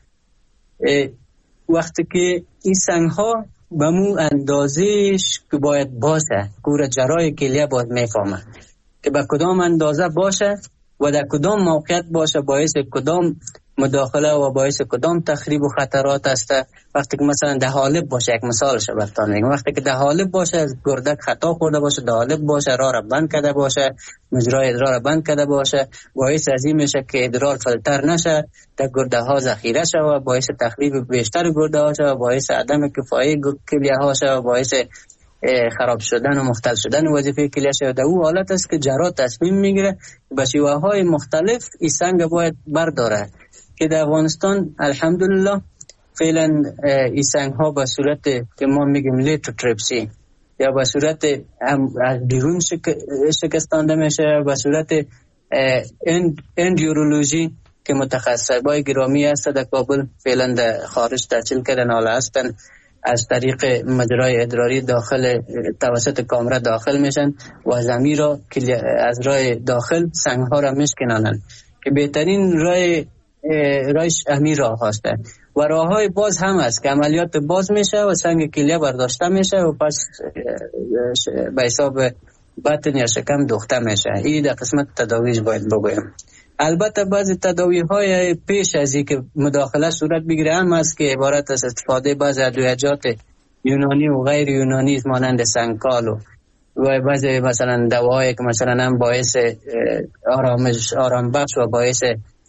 وقتی که این سنگ ها به مو اندازهش که باید باشه که جراح کلیه باید میفهمه که به کدام اندازه باشه و در کدام موقعیت باشه، باعث کدام مداخله و باعث کدام تخریب و خطرات است. وقتی که مثلا ده حالب باشه، یک مثالش براتون میگم، وقتی که ده حالب باشه گردک خطا خورده باشه، ده حالب باشه راه را بند کرده باشه، مجرای ادرار را بند کرده باشه، باعث از این میشه که ادرار فیلتر نشه، در گرده ها ذخیره شه و باعث تخریب بیشتر گرده ها شه و باعث عدم کفایی کلیه ها شه و باعث خراب شدن و مختل شدن وظیفه کلیه شه. در او حالت است که جراح تصمیم میگیره به شیوه های مختلف این سنگ باید برداره. که در افغانستان الحمدلله فعلا این سنگ ها به صورت که ما میگیم لیتوتریپسی یا به صورت از بیرون شکستانده میشه، به صورت اندیورولوژی که متخصصای گرامی هست در کابل فعلا در خارج تحصیل کردن، حالا هستن از طریق مجرای ادراری داخل توسط کامره داخل میشن و زمین را از راه داخل سنگ ها را میشکنانن که بهترین رایش امیر راه هسته و راه های باز هم هست که عملیات باز میشه و سنگ کلیه برداشته میشه و پس به حساب بطن یا شکم دوخته میشه. این در قسمت تداویش باید بگویم. البته بعضی تداوی های پیش از این که مداخله صورت بگیره هم هست که عبارت از استفاده بعضی ادویجات یونانی و غیر یونانی مانند سنگکال و بعضی مثلا دواهایی که مثلا هم باعث آرام بخش و باعث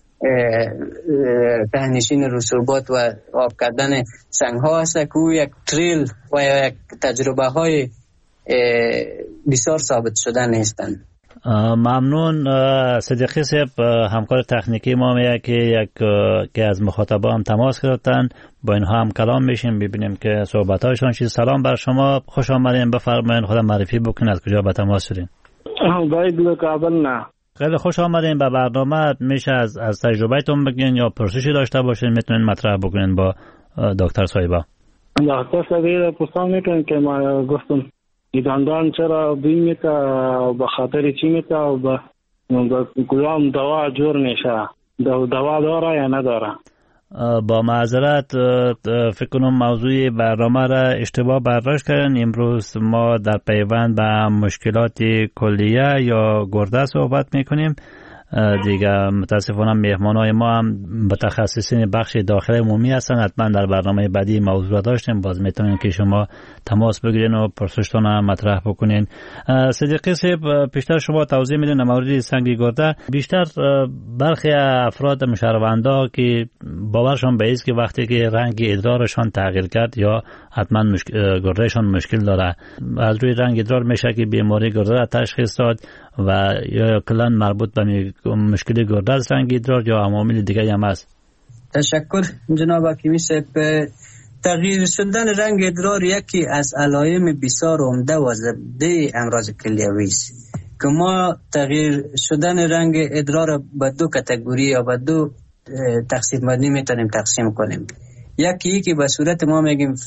تهنشین رسوبات و آب کردن سنگ ها هست که او یک تریل و یک تجربه های بسیار ثابت شده نیستند. ممنون. صدیقی صاحب همکار تکنیکی ما میگه که از مخاطبا هم تماس گرفتن، با اینها هم کلام میشیم ببینیم که صحبت هایشان چیز. سلام بر شما، خوش آمدین، بفرمایید خودم معرفی بکنید، از کجا به تماس شدین؟ باید کابل. نه خیلی خوش آمدین به برنامه. میشه از تجربهتون بگین یا پرسشی داشته باشین میتونین مطرح بکنین با دکتر صاحبا. دکتر صاحبا پرسان میکنین که ما گفتم دندان چرا بین میته و به خاطر چی میته و به کدام دوا جور میشه، دوا داره یا نداره؟ با معذرت فکر کنم موضوع برنامه را اشتباه برداشت کردن. امروز ما در پیوند به مشکلات کلیه یا گرده صحبت میکنیم دیگه. متاسفانه مهمانای ما هم متخصصین بخش داخل عمومی هستن، حتما در برنامه بعدی موضوع داشتیم، باز میتونین که شما تماس بگیرین و پرسشتون هم مطرح بکنین. صدیقی صاحب پیشتر شما توضیح میدین در مورد سنگ گرده. بیشتر برخی افراد مشهروندا که باورشون به است که وقتی که رنگ ادرارشان تغییر کرد یا حتما گردهشان مشکل داره، از روی رنگ ادرار میشه که بیماری گرده را تشخیص داد و یا کلا مربوط به مشکل گرده از رنگ ادرار یا عوامل دیگه هم هست. تشکر جناب حکیمی صاحب. تغییر شدن رنگ ادرار یکی از علائم بسیار عمده و زبده امراض کلیوی است که ما تغییر شدن رنگ ادرار به دو کاتگوری یا به دو تقسیم بندی میتونیم تقسیم کنیم. یکی که به صورت ما میگیم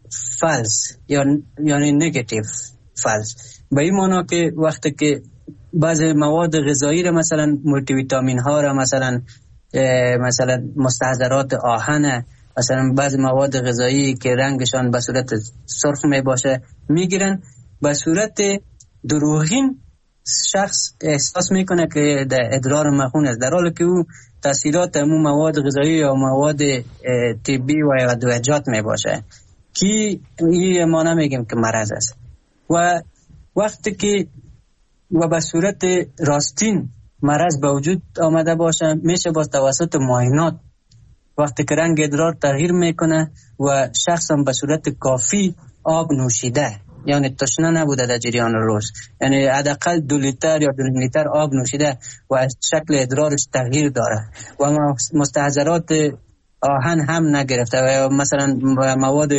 فالس یعنی نگاتیو فالس، به این معنی که وقتی که بعضی مواد غذایی را مثلا مولتی ویتامین ها را مثلا مستحضرات آهن، مثلا بعضی مواد غذایی که رنگشان به صورت سرخ می باشه میگیرن، به صورت دروغین شخص احساس میکنه که در ادرار مخون است، در حالی که او تاثیرات امون مواد غذایی یا مواد طبی و ادویجات می باشه که این ما نمیگیم که مرض است. و وقتی که و به صورت راستین مرض به وجود آمده باشه، میشه با توسط معاینات وقتی که رنگ ادرار تغییر میکنه و شخص هم به صورت کافی آب نوشیده، یعنی تشنه نبوده در جریان روز، یعنی حداقل 2 لیتر یا 2 لیتر آب نوشیده و شکل ادرارش تغییر داره و مستحضرات آهن هم نگرفته و مثلا مواد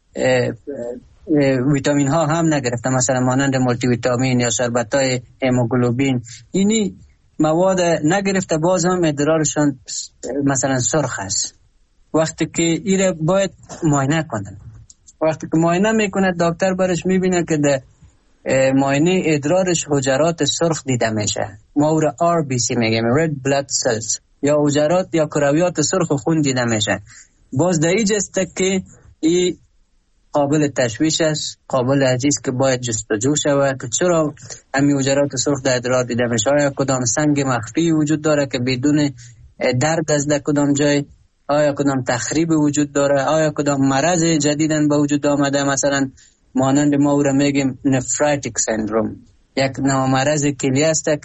ویتامین ها هم نگرفته، مثلا مانند مولتی ویتامین یا شربت های هموگلوبین، اینی مواد نگرفته، باز هم ادرارشان مثلا سرخ است. وقتی که ایره باید معاینه کنن، وقتی که معاینه میکنه دکتر برش میبینه که در معاینه ادرارش حجرات سرخ دیده میشه، ما او را RBC میگیم، Red Blood Cells، یا حجرات یا کرویات سرخ خون دیده میشه. باز در اینجا است که این قابل تشویش است، قابل است که باید جستجو شود که چرا همین حجرات سرخ در ادرار دیده میشه، آیا کدام سنگ مخفی وجود داره که بدون درد از در کدام جای، آیا کدام تخریب وجود داره، آیا کدام مرض جدیدن به وجود آمده، مثلا مانند ما او را میگیم نفراتیک سندروم، یک نوع مرض کلیه است که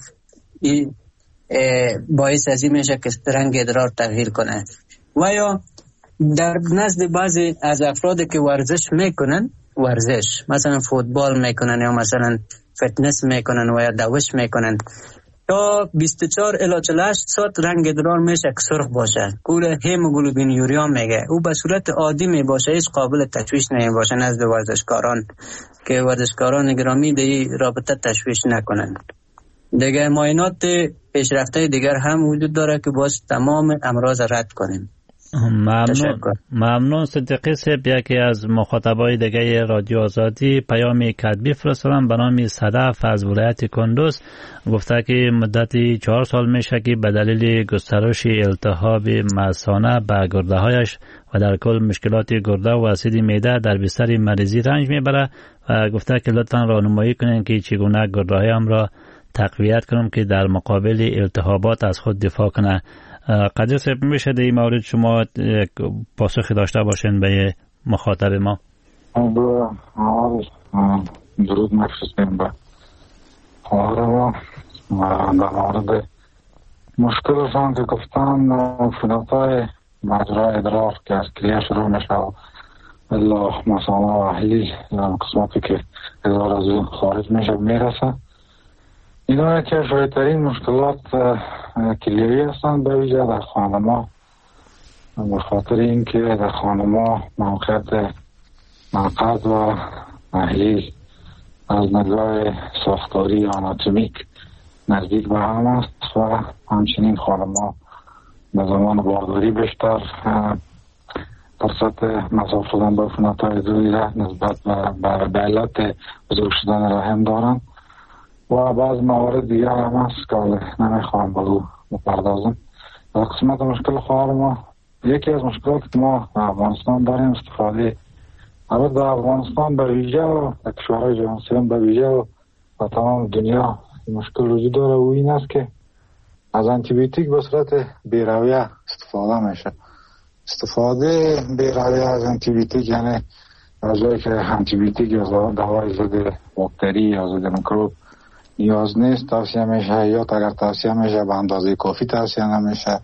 باعث از این میشه که رنگ ادرار تغییر کنه. و یا در نزد بعضی از افرادی که ورزش میکنن، ورزش مثلا فوتبال میکنن یا مثلا فتنس میکنن و یا دوش میکنن، تا 24 الی 48 ساعت رنگ ادرار میشه که سرخ باشه، کول هموگلوبین یوریا میگه، او به صورت عادی می باشه، هیچ قابل تشویش نمی باشه نزد ورزشکاران، که ورزشکاران گرامی دی رابطه تشویش نکنن. دیگه معاینات پیشرفته دیگر هم وجود داره که باز تمام امراض رد کنیم. ممنون صدیقی صاحب. یکی از مخاطبای دیگه رادیو آزادی پیامی کتبی فرستادن به نام صدف از ولایت کندوز، گفته که مدتی 4 سال میشه که به دلیل گسترش التهاب مثانه به گرده هایش و در کل مشکلات گرده و اسید معده در بستر مریضی رنج میبره و گفته که لطفا راهنمایی کنین که چگونه گرده هایم را تقویت کنم که در مقابل التهابات از خود دفاع کنه. قدر صاحب میشه در این مورد شما پاسخی داشته باشین به مخاطب ما؟ درود مخصوصیم به خواهر ما در مورد مشکلشان که گفتن فلاتای مجرای ادرار که از کلیه شروع میشه الا مثانه و احلیل قسمتی که ادرار از اون خارج میشه میرسه، اینا که شایدترین مشکلات کلیوی هستند به ویژه در خانما، به خاطر اینکه در خانما موقعیت مقعد و احلیل از نگاه ساختاری آناتومیک نزدیک به هم است و همچنین خانما به زمان بارداری بیشتر فرصت مصاب شدن با عفونت‌های زوری نسبت به علت بزرگ شدن رحم دارند و بعض موارد دیگر هم هست که نمیخوام با او بپردازم. در قسمت مشکل خواهر ما، یکی از مشکلات که ما در افغانستان داریم استفاده، البته در افغانستان به ویژه و در کشورهای جهان سوم به ویژه و تمام دنیا مشکل وجود داره و این است که از انتیبیوتیک به صورت بی‌رویه استفاده میشه. استفاده بی‌رویه از انتیبیوتیک یعنی از جایی که انتیبیوتیک یا دوای ضد باکتری یا ضد میکروب نیاز نیست توصیه میشه، یا اگر توصیه میشه به اندازه کافی توصیه نمیشه.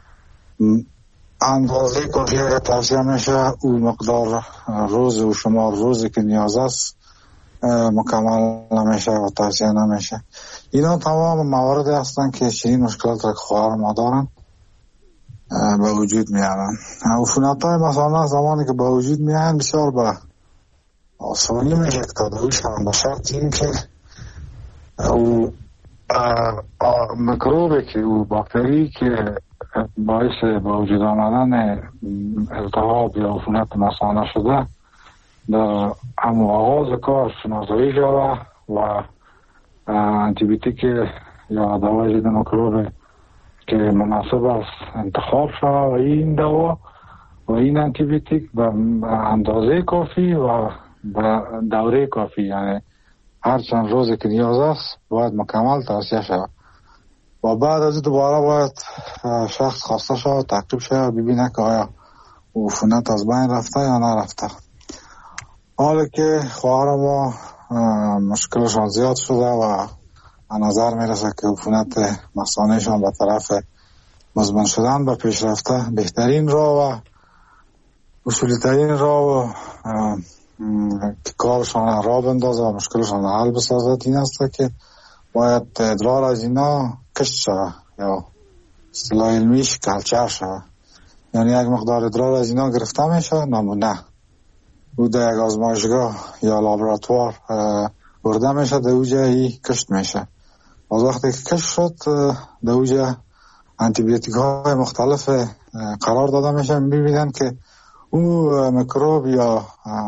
اندازه کافی اگر توصیه میشه او مقدار روز و شمار روزی که نیاز است مکمل نمیشه و توصیه نمیشه. اینا تمام مواردی هستن که چنین مشکلات را که خواهر ما دارن به وجود میارن. عفونت‌های مثلا زمانی که به وجود میارن بسیار به آسانی میشه که تداویش هم به شرط این که او میکروبی که او باکتری که باعث به وجود آمدن التهاب یا عفونت مثانه شده در همون آغاز کار شناسایی شود و انتیبیوتیک یا دوای ضد میکروب که مناسب است انتخاب شود و این دوا و این انتیبیوتیک به اندازه کافی و به دوره کافی، یعنی هر چند روزی که نیاز است باید مکمل توصیه شود و بعد از دوباره باید شخص خواسته شود تعقیب شود ببینه که آیا عفونت از بین رفته یا نرفته. حالا که خواهر ما مشکلشان زیاد شده و نظر میرسه که عفونت مثانهشان به طرف مزمن شدن به پیش رفته، بهترین راه و اصولی ترین راه و که کارشان را بندازه و مشکلشان حل بسازد این است که باید ادرار از اینا کشت شود یا اصطلاح علمیش کلچر شود، یعنی یک مقدار ادرار از اینا گرفته میشه، نمونه او در یک آزمایشگاه یا لابراتوار برده میشه، در اوجه ای کشت میشه. از وقتی که کشت شد در اوجه انتیبیوتیک های مختلف قرار داده میشه، میبینن که او میکروب یا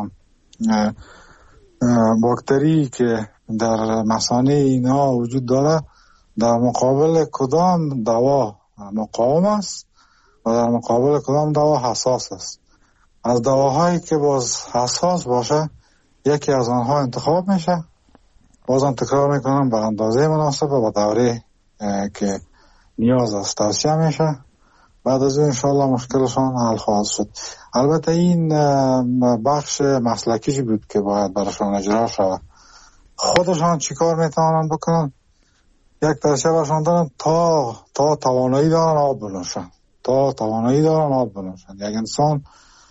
باکتری که در مثانه اینا وجود داره در مقابل کدام دوا مقاوم است و در مقابل کدام دوا حساس است. از دواهایی که باز حساس باشه یکی از آنها انتخاب میشه، بازم تکرار میکنم به اندازه مناسب و دوره که نیاز است توصیه میشه. بعد از اون انشاءالله مشکلشان حل خواهد شد. البته این بخش مسلکی بود که باید براشان اجرا شود. خودشان چیکار میتوانن بکنن؟ یک توصیه براشان دارن تا توانایی دارن آب بنوشن. یک انسان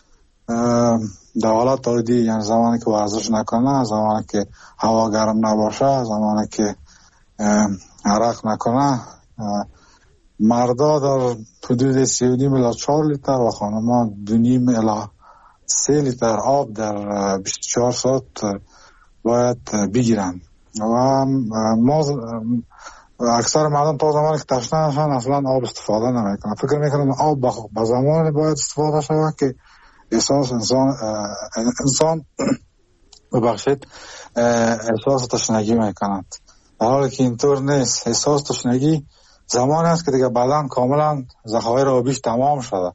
در حالت عادی، یعنی زمانی که ورزش نکنه، زمانی که هوا گرم نباشه، زمانی که عرق نکنه، مردا در حدود 3.5 الی 4 لیتر و خانما 2.5 الی 3 لیتر آب در 24 ساعت باید بگیرن و ما اکثر مردم تا زمانی که تشنه نشن اصلا آب استفاده نمیکنن. فکر میکنن آب به زمانی باید استفاده شود که انسان ببخشید احساس تشنگی میکنند، در حالی که اینطور نیست. احساس تشنگی زمانی است که دیگه بدن کاملا ذخایر آبیش تمام شده.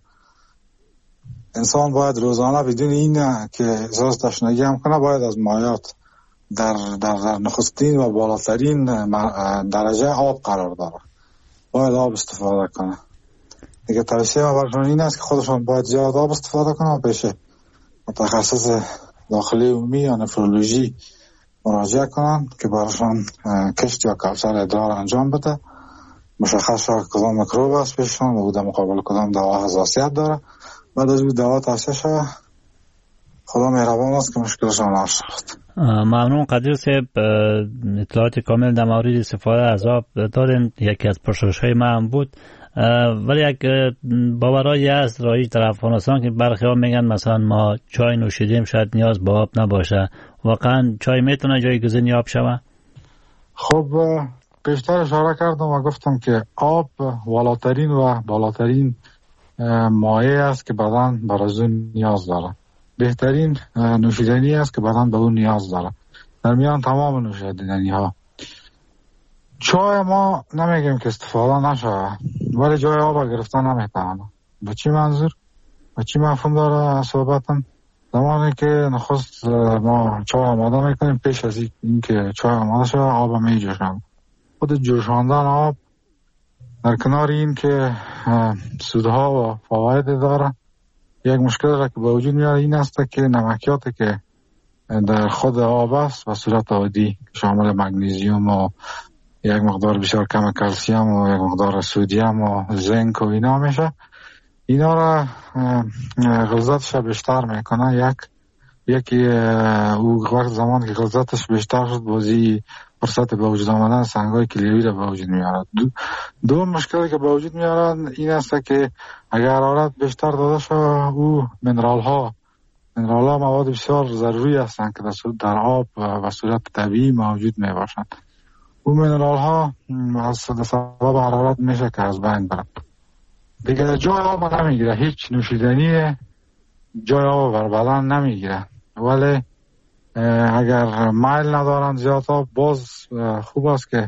انسان باید روزانه بدون این که احساس تشنگی هم کنه باید از مایات در نخستین و بالاترین درجه آب قرار داره، باید آب استفاده کنه. دیگه توصیه ما برشان این است که خودشان باید زیاد آب استفاده کنه و پیش متخصص داخلی عمومی یا نفرولوژی مراجعه کنن که برشان کشت یا کلچر ادرار انجام بده، مشخص شد کدام میکروب است پیششان و او در مقابل کدام دوا حساسیت داره. بعد از اون دوا توصیه شود. خدا مهربان است که مشکلشان حل شد. ممنون قدیر صاحب. اطلاعات کامل در مورد استفاده از آب دارین. یکی از پرسش‌های من بود، ولی یک باورایی هست رایج در افغانستان که برخی ها میگن مثلا ما چای نوشیدیم شاید نیاز به آب نباشه. واقعا چای میتونه جایگزین آب شود؟ خب پیشتر اشاره کردم و گفتم که آب بالاترین مایع است که بدن برای اون نیاز داره. بهترین نوشیدنی است که بدن به اون نیاز داره در میان تمام نوشیدنی ها. چای ما نمیگیم که استفاده نشه، ولی جای آب گرفتن نمیتونه. به چی منظور؟ به چی مفهوم داره صحبتم؟ زمانی که نخست ما چای آماده میکنیم، پیش از این که چای آماده شده آب میجوشیم. خود جوشاندن آب در کنار این که سودها و فواید داره، یک مشکل را که به وجود میاره این است که نمکیاتی که در خود آب است و صورت عادی شامل مگنیزیوم و یک مقدار بسیار کم کلسیم و یک مقدار سودیم و زنک و اینا میشه، اینا را غلظتش بیشتر میکنه. یکی او وقت زمان که غلظتش بیشتر شد بازی فرصت به وجود آمدن سنگای کلیوی را به وجود میارد. دو مشکلی که به وجود میارن این است که اگر حرارت بیشتر داده شد او منرال ها مواد بسیار ضروری هستند که در آب و صورت طبیعی موجود می باشند. او منرال ها از سبب حرارت میشه که از بین برند. دیگه جای آب نمیگیره، هیچ نوشیدنی جای آب بر بدن نمیگیره. ولی اگر میل ندارن زیاد آب، باز خوب است که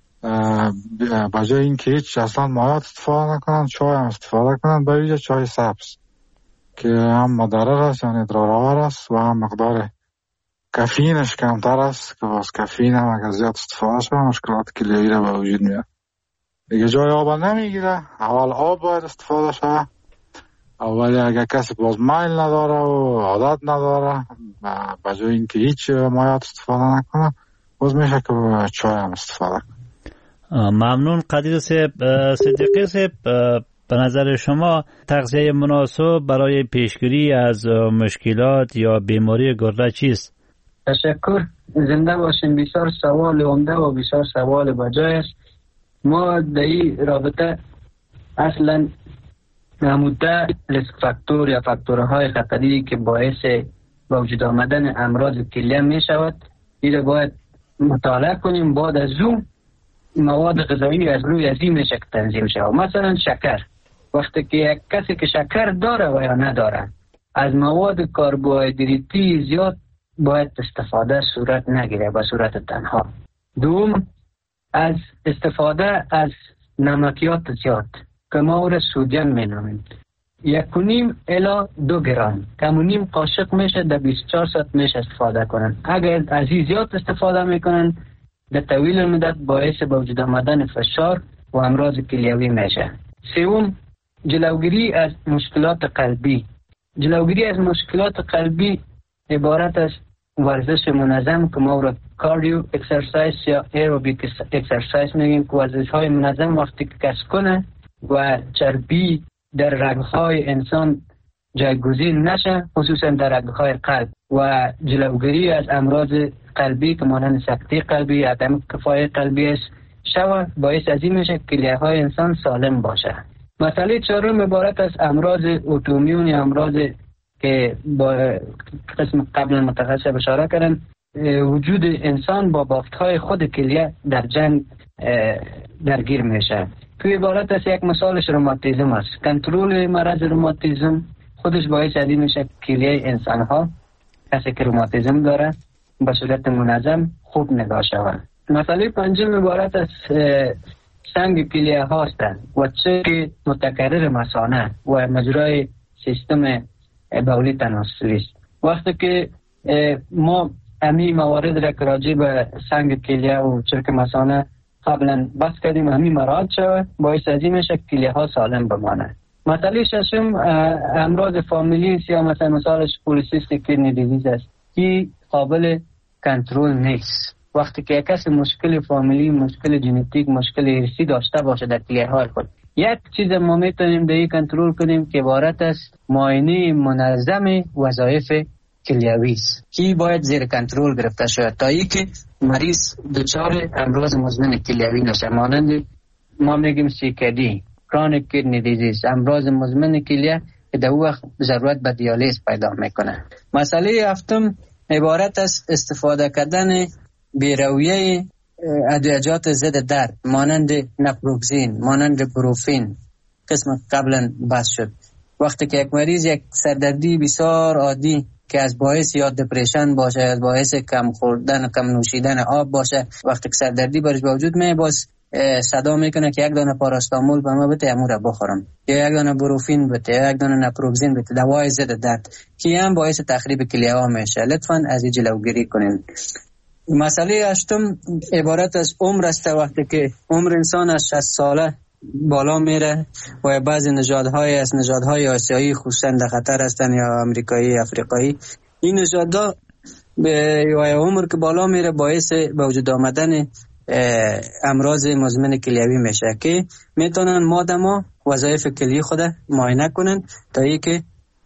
بجای این که هیچ اصلا مایات استفاده نکنن، چای هم استفاده کنن، به ویژه چای سبز که هم مضر است یعنی ضررآور است و هم مقدار کافئینش کمتر است که باز کافئین هم اگر زیاد استفاده شد مشکلات کلیویی را به وجود میاد. دیگه جای آب نمیگیره، اول آب باید استفاده شود، ولی اگر کسی باز میل نداره و عادت نداره به جای اینکه هیچ مایات استفاده نکنه، باز میشه که چای هم استفاده کنه. ممنون قدیر صاحب. صدیقی صاحب، به نظر شما تغذیه مناسب برای پیشگیری از مشکلات یا بیماری گرده چیست؟ تشکر، زنده باشین. بسیار سوال عمده و بسیار سوال بجای است. ما در این رابطه اصلا نموده ریسک فاکتور یا فاکتورهای خطری که باعث به وجود آمدن امراض کلیه می شود، این را باید مطالعه کنیم. بعد از اون مواد غذایی از روی از این میشه که تنظیم شود. مثلا شکر، وقتی که یک کسی که شکر داره و یا نداره، از مواد کربوهیدراتی زیاد باید استفاده صورت نگیره به صورت تنها. دوم، از استفاده از نمکیات زیاد که ما او را سودیم مینامیم، 1.5 الی 2 گرم، کمونیم قاشق میشه، در 24 ساعت میشه استفاده کنن. اگر از این زیاد استفاده میکنن در طویل مدت باعث به وجود آمدن فشار و امراض کلیوی میشه. سوم، جلوگیری از مشکلات قلبی. جلوگیری از مشکلات قلبی عبارت از ورزش منظم که ما را کاردیو اکسرسایز یا ایروبیک اکسرسایز میگیم، که ورزش های منظم وقتی که کسب کنه و چربی در رگهای انسان جایگزین نشه، خصوصا در رگهای قلب، و جلوگیری از امراض قلبی که مانند سکته قلبی، عدم کفایت قلبی است شود، باعث از این میشه که کلیه های انسان سالم باشه. مسئله چهارم عبارت از امراض اتومیون یا امراض که با قسم قبل متخصص اشاره کردن، وجود انسان با بافت‌های خود کلیه در جنگ درگیر میشه. توی عبارت از یک مثالش روماتیسم است. کنترل مرض روماتیسم خودش باعث از این میشه کلیه انسان ها، کسی که روماتیسم داره، به صورت منظم خوب نگاه شود. مسئله پنجم عبارت از سنگ کلیه هاستند و چه متکرر مثانه و مجرای سیستم بولی تناسلی است. وقتی که ما امی موارد را که راجع به سنگ کلیه و چرک مثانه قبلا بحث کردیم، همین مراعات شود، باعث از این میشه کلیه ها سالم بمانه. مسئله ششم امراض فامیلی یا مثالش پولیسیستیک کدنی دیزیز است. این قابل کنترل نیست. وقتی که کسی مشکل فامیلی، مشکل ژنتیک، مشکل ارثی داشته باشه در کلیه های خود، یک چیز ما میتونیم در این کنترل کنیم که عبارت است معاینه منظم وظایف کلیوی است که باید زیر کنترل گرفته شود تا اینکه مریض دچار امراض مزمن کلیوی نشه، مانند ما میگیم CKD کرونیک کدنی دیزیز، امراض مزمن کلیه که در وقت ضرورت به دیالیز پیدا میکنه. مسئله هفتم عبارت است استفاده کردن بیرویه ادویه‌جات ضد درد مانند نپروکسین، مانند بروفین، قسم قبلا بحث شد. وقتی که یک مریض یک سردردی بسیار عادی که از باعث یا دپرشن باشه، از باعث کم خوردن و کم نوشیدن آب باشه، وقتی که سردردی برش به وجود میاد، باز صدا میکنه که یک دانه پاراستامول به ما بده، امو را بخورم، یا یک دانه بروفین بده، یا یک دانه نپروکسین بده، دوای ضد درد، که هم باعث تخریب کلیه ها میشه. لطفاً از این جلوگیری کنین. مسئله هشتم عبارت از عمر است. وقتی که عمر انسان از 60 ساله بالا میره و بعضی نژادهای از نژادهای آسیایی خصوصا در خطر هستند یا آمریکایی، افریقایی، این نژادها به عمر که بالا میره باعث به وجود آمدن امراض مزمن کلیوی میشه که میتونن مادما وظایف کلیه خود معاینه کنن تا اینکه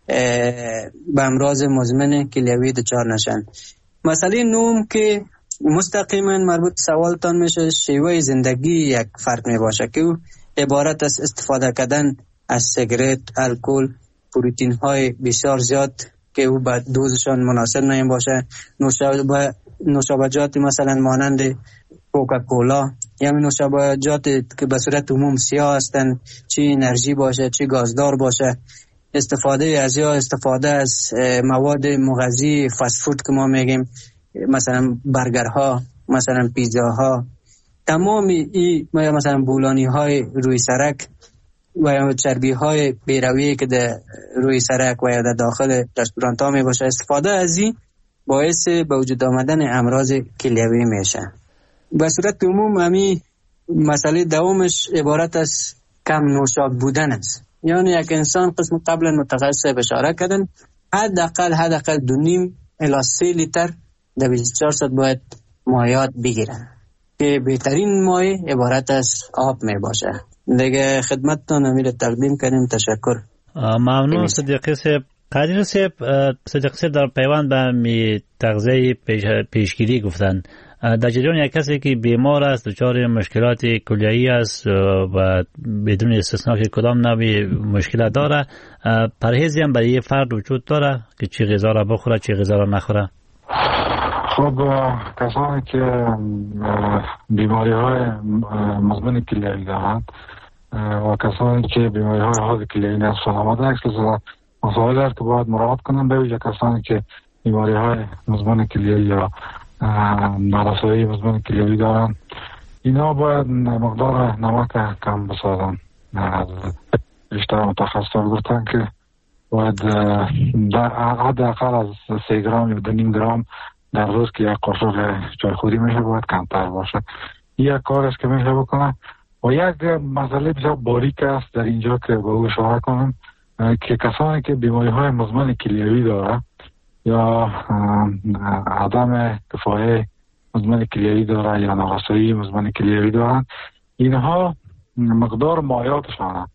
به امراض مزمن کلیوی دچار نشن. مسئله نهم که مستقیما مربوط سوالتان میشه، شیوه زندگی یک فرد می باشه که عبارت از استفاده کردن از سیگرت، الکل، پروتئین های بسیار زیاد که او با دوزشان مناسب نمی باشه، نوشابه‌جات مثلا مانند کوکاکولا یا نوشابه‌جات که به صورت عموم سیاه هستند، چه انرژی باشه چه گازدار باشه، استفاده از مواد مغذی فست فود که ما میگیم، مثلا برگرها، مثلا پیزاها، تمام این مثلا بولانی های روی سرک و چربی های بیرویه که در روی سرک و یا در داخل رستوران ها می باشه، استفاده از این باعث به وجود آمدن امراض کلیوی میشه. به صورت عموم همین مسئله دوامش عبارت از کم نوشابه بودن است. یعنی یک انسان قسم قبلا متخصص اشاره کردن حداقل 2.5 الی 3 لیتر در 24 ساعت باید مایعات بگیرن که بهترین مایع عبارت از آب می باشه. دیگه خدمتتون امیر تقدیم کنیم. تشکر. ممنون صدیقی صاحب. قادر صاحب، صدیقی صاحب در پیوند به می تغذیه پیشگیری گفتن در جریان یک کسی که بیمار است، دچار مشکلات کلیه‌ای است و بدون استثنا که کدام نوع مشکلات داره، پرهیزی هم برای فرد وجود داره که چی غذا را بخوره چی غذا را نخوره؟ خب کسانی که بیماری های مزمن کلیه‌ای دارند و کسانی که بیماری های حاد کلیه‌ای نشان آمده اکثر مسائل است که باید مراعات کنند. به ویژه کسانی که بیماری های مزمن کلیه‌ای یا نارسایی مزمن کلیوی دارن، اینا باید مقدار نمک کم بسازن. بیشتر متخصص گفتن که باید حداقل از 3 گرم یا 2.5 گرم در روز که یک قاشق چایخوری میشه باید کمتر باشه. یک کار است که میشه بکنه. و یک مسئله بسیار باریک است در اینجا که به او اشاره کنم که کسانی که بیماری های مزمن کلیوی داره یا عدم کفایه مزمن کلیوی داره یا نارسایی مزمن کلیوی دارن، اینها مقدار مایعاتشان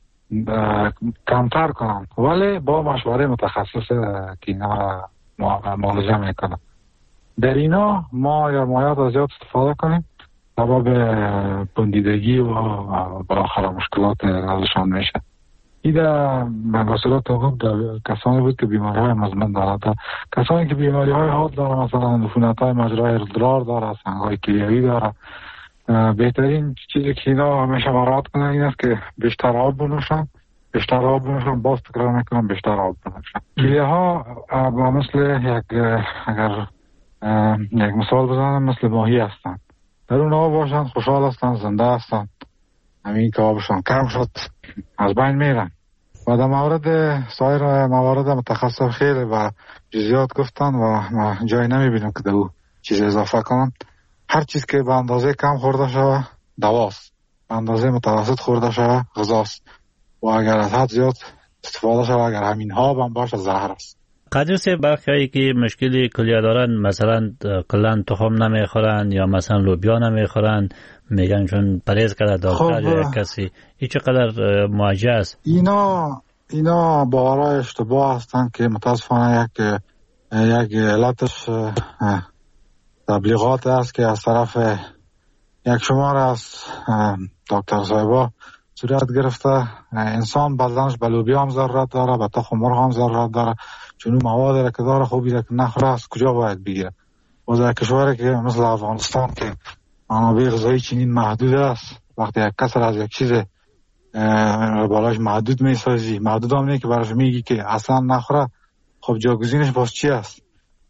کمتر کنن، ولی با مشوره متخصص که اینا معالجه میکنن. در اینا ما یا مایعات از زیاد استفاده کنیم سبب بندیدگی و بالاخره مشکلات ازشان میشه. این در مناسبات هم کسانی بود که بیماری های مزمن دارد. کسانی که بیماری های حاد دارد، مثلا عفونت های مجرای ادرار دارد، سنگ های کلیوی دارد، بهترین چیزی که اینا همیشه مراعات کنن این است که بیشتر آب بنوشن. باز تکرار میکنم بیشتر آب بنوشن. کلیه ها مثل اگر یک مثال بزنم مثل ماهی هستن، در اون آب باشن خوشحال هستن، زنده هستن. همین که آبشان کم شد از بین میرن. و در مورد سایر موارد متخصص خیلی و جزئیات گفتن و ما جای نمیبینم که در او چیز اضافه کنم. هر چیز که به اندازه کم خورده شوه دواست، به اندازه متوسط خورده شوه غذاست و اگر از حد زیاد استفاده شوه، اگر همین ها هم باشه زهر است. قدر سے برخی که مشکلی کلیه دارن، مثلا کلا تخم نمیخورن یا مثلا لوبیا نمیخورن، میگن چون پرهیز کرده دکتر یا کسی، این چقدر مواجه است؟ اینا باورهای اشتباه هستن که متاسفانه یک علتش تبلیغات است که از طرف یک شمار از دکتر صاحبا صورت گرفته. انسان بدنش به لوبیا هم ضرورت داره، به تخم مرغ هم ضرورت داره، چون مواد را که داره خوبی را که نخوره از کجا باید بگیره؟ و در کشوری که مثل افغانستان که منابع غذایی چنین محدود است، وقتی یک کس از یک چیز بالاش محدود میسازی، محدود هم نه که براش میگی که اصلا نخوره، خب جاگزینش باز چی است؟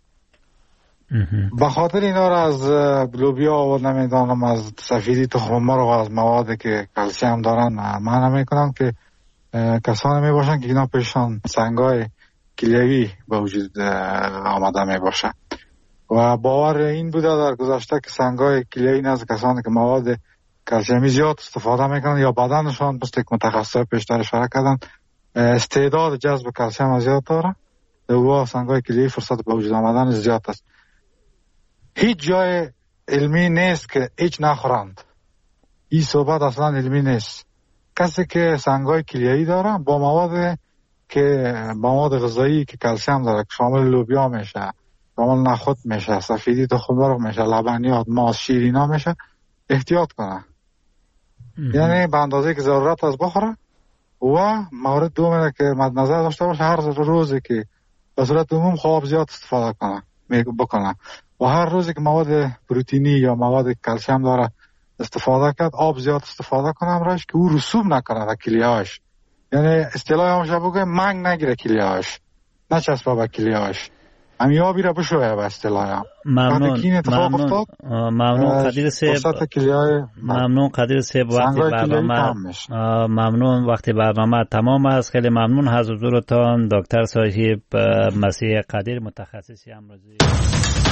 به خاطر اینا را از لوبیا و نمیدانم از سفیدی تخم مرغ و از مواد که کلسیم دارن من نمیکنم که کسانی میباشن که اینا پیشان سنگای کلیوی به وجود آمده میباشن و باور این بوده در گذشته که سنگای کلیوی نزد کسانی که مواد کلسیمی زیاد استفاده میکنن یا بدنشان مثل که متخصص پیشتر اشاره کردن استعداد جذب کلسیم زیاد داره، و سنگای کلیوی فرصت به وجود آمدن زیاد است. هیچ جای علمی نیست که هیچ نخورند. این صحبت اصلا علمی نیست. کسی که سنگای کلیوی داره با مواد غذایی که کلسیم داره که شامل لوبیا میشه، شامل نخود میشه، سفیدی تخم مرغ میشه، لبنیات، ماست، شیر اینا میشه، احتیاط کنه. یعنی به اندازه که ضرورت است بخوره. و مورد دوم که مد نظر داشته باشه هر روزی که به صورت عموم خواب زیاد استفاده بکنه و هر روزی که مواد پروتئینی یا مواد کلسیم داره استفاده کرد، آب زیاد استفاده کنه امراش که او رسوب نکنه در کلیه‌اش. یعنی اصطلاح همشه بگه منگ نگیره کلیهاش، نچسبه به کلیهاش، همی آبی را بشویه به اصطلاح. ممنون قدیر سیب ممنون وقتی برنامه تمام است. خیلی ممنون از حضورتان دکتر صاحب مسیح قدیر، متخصص امراضی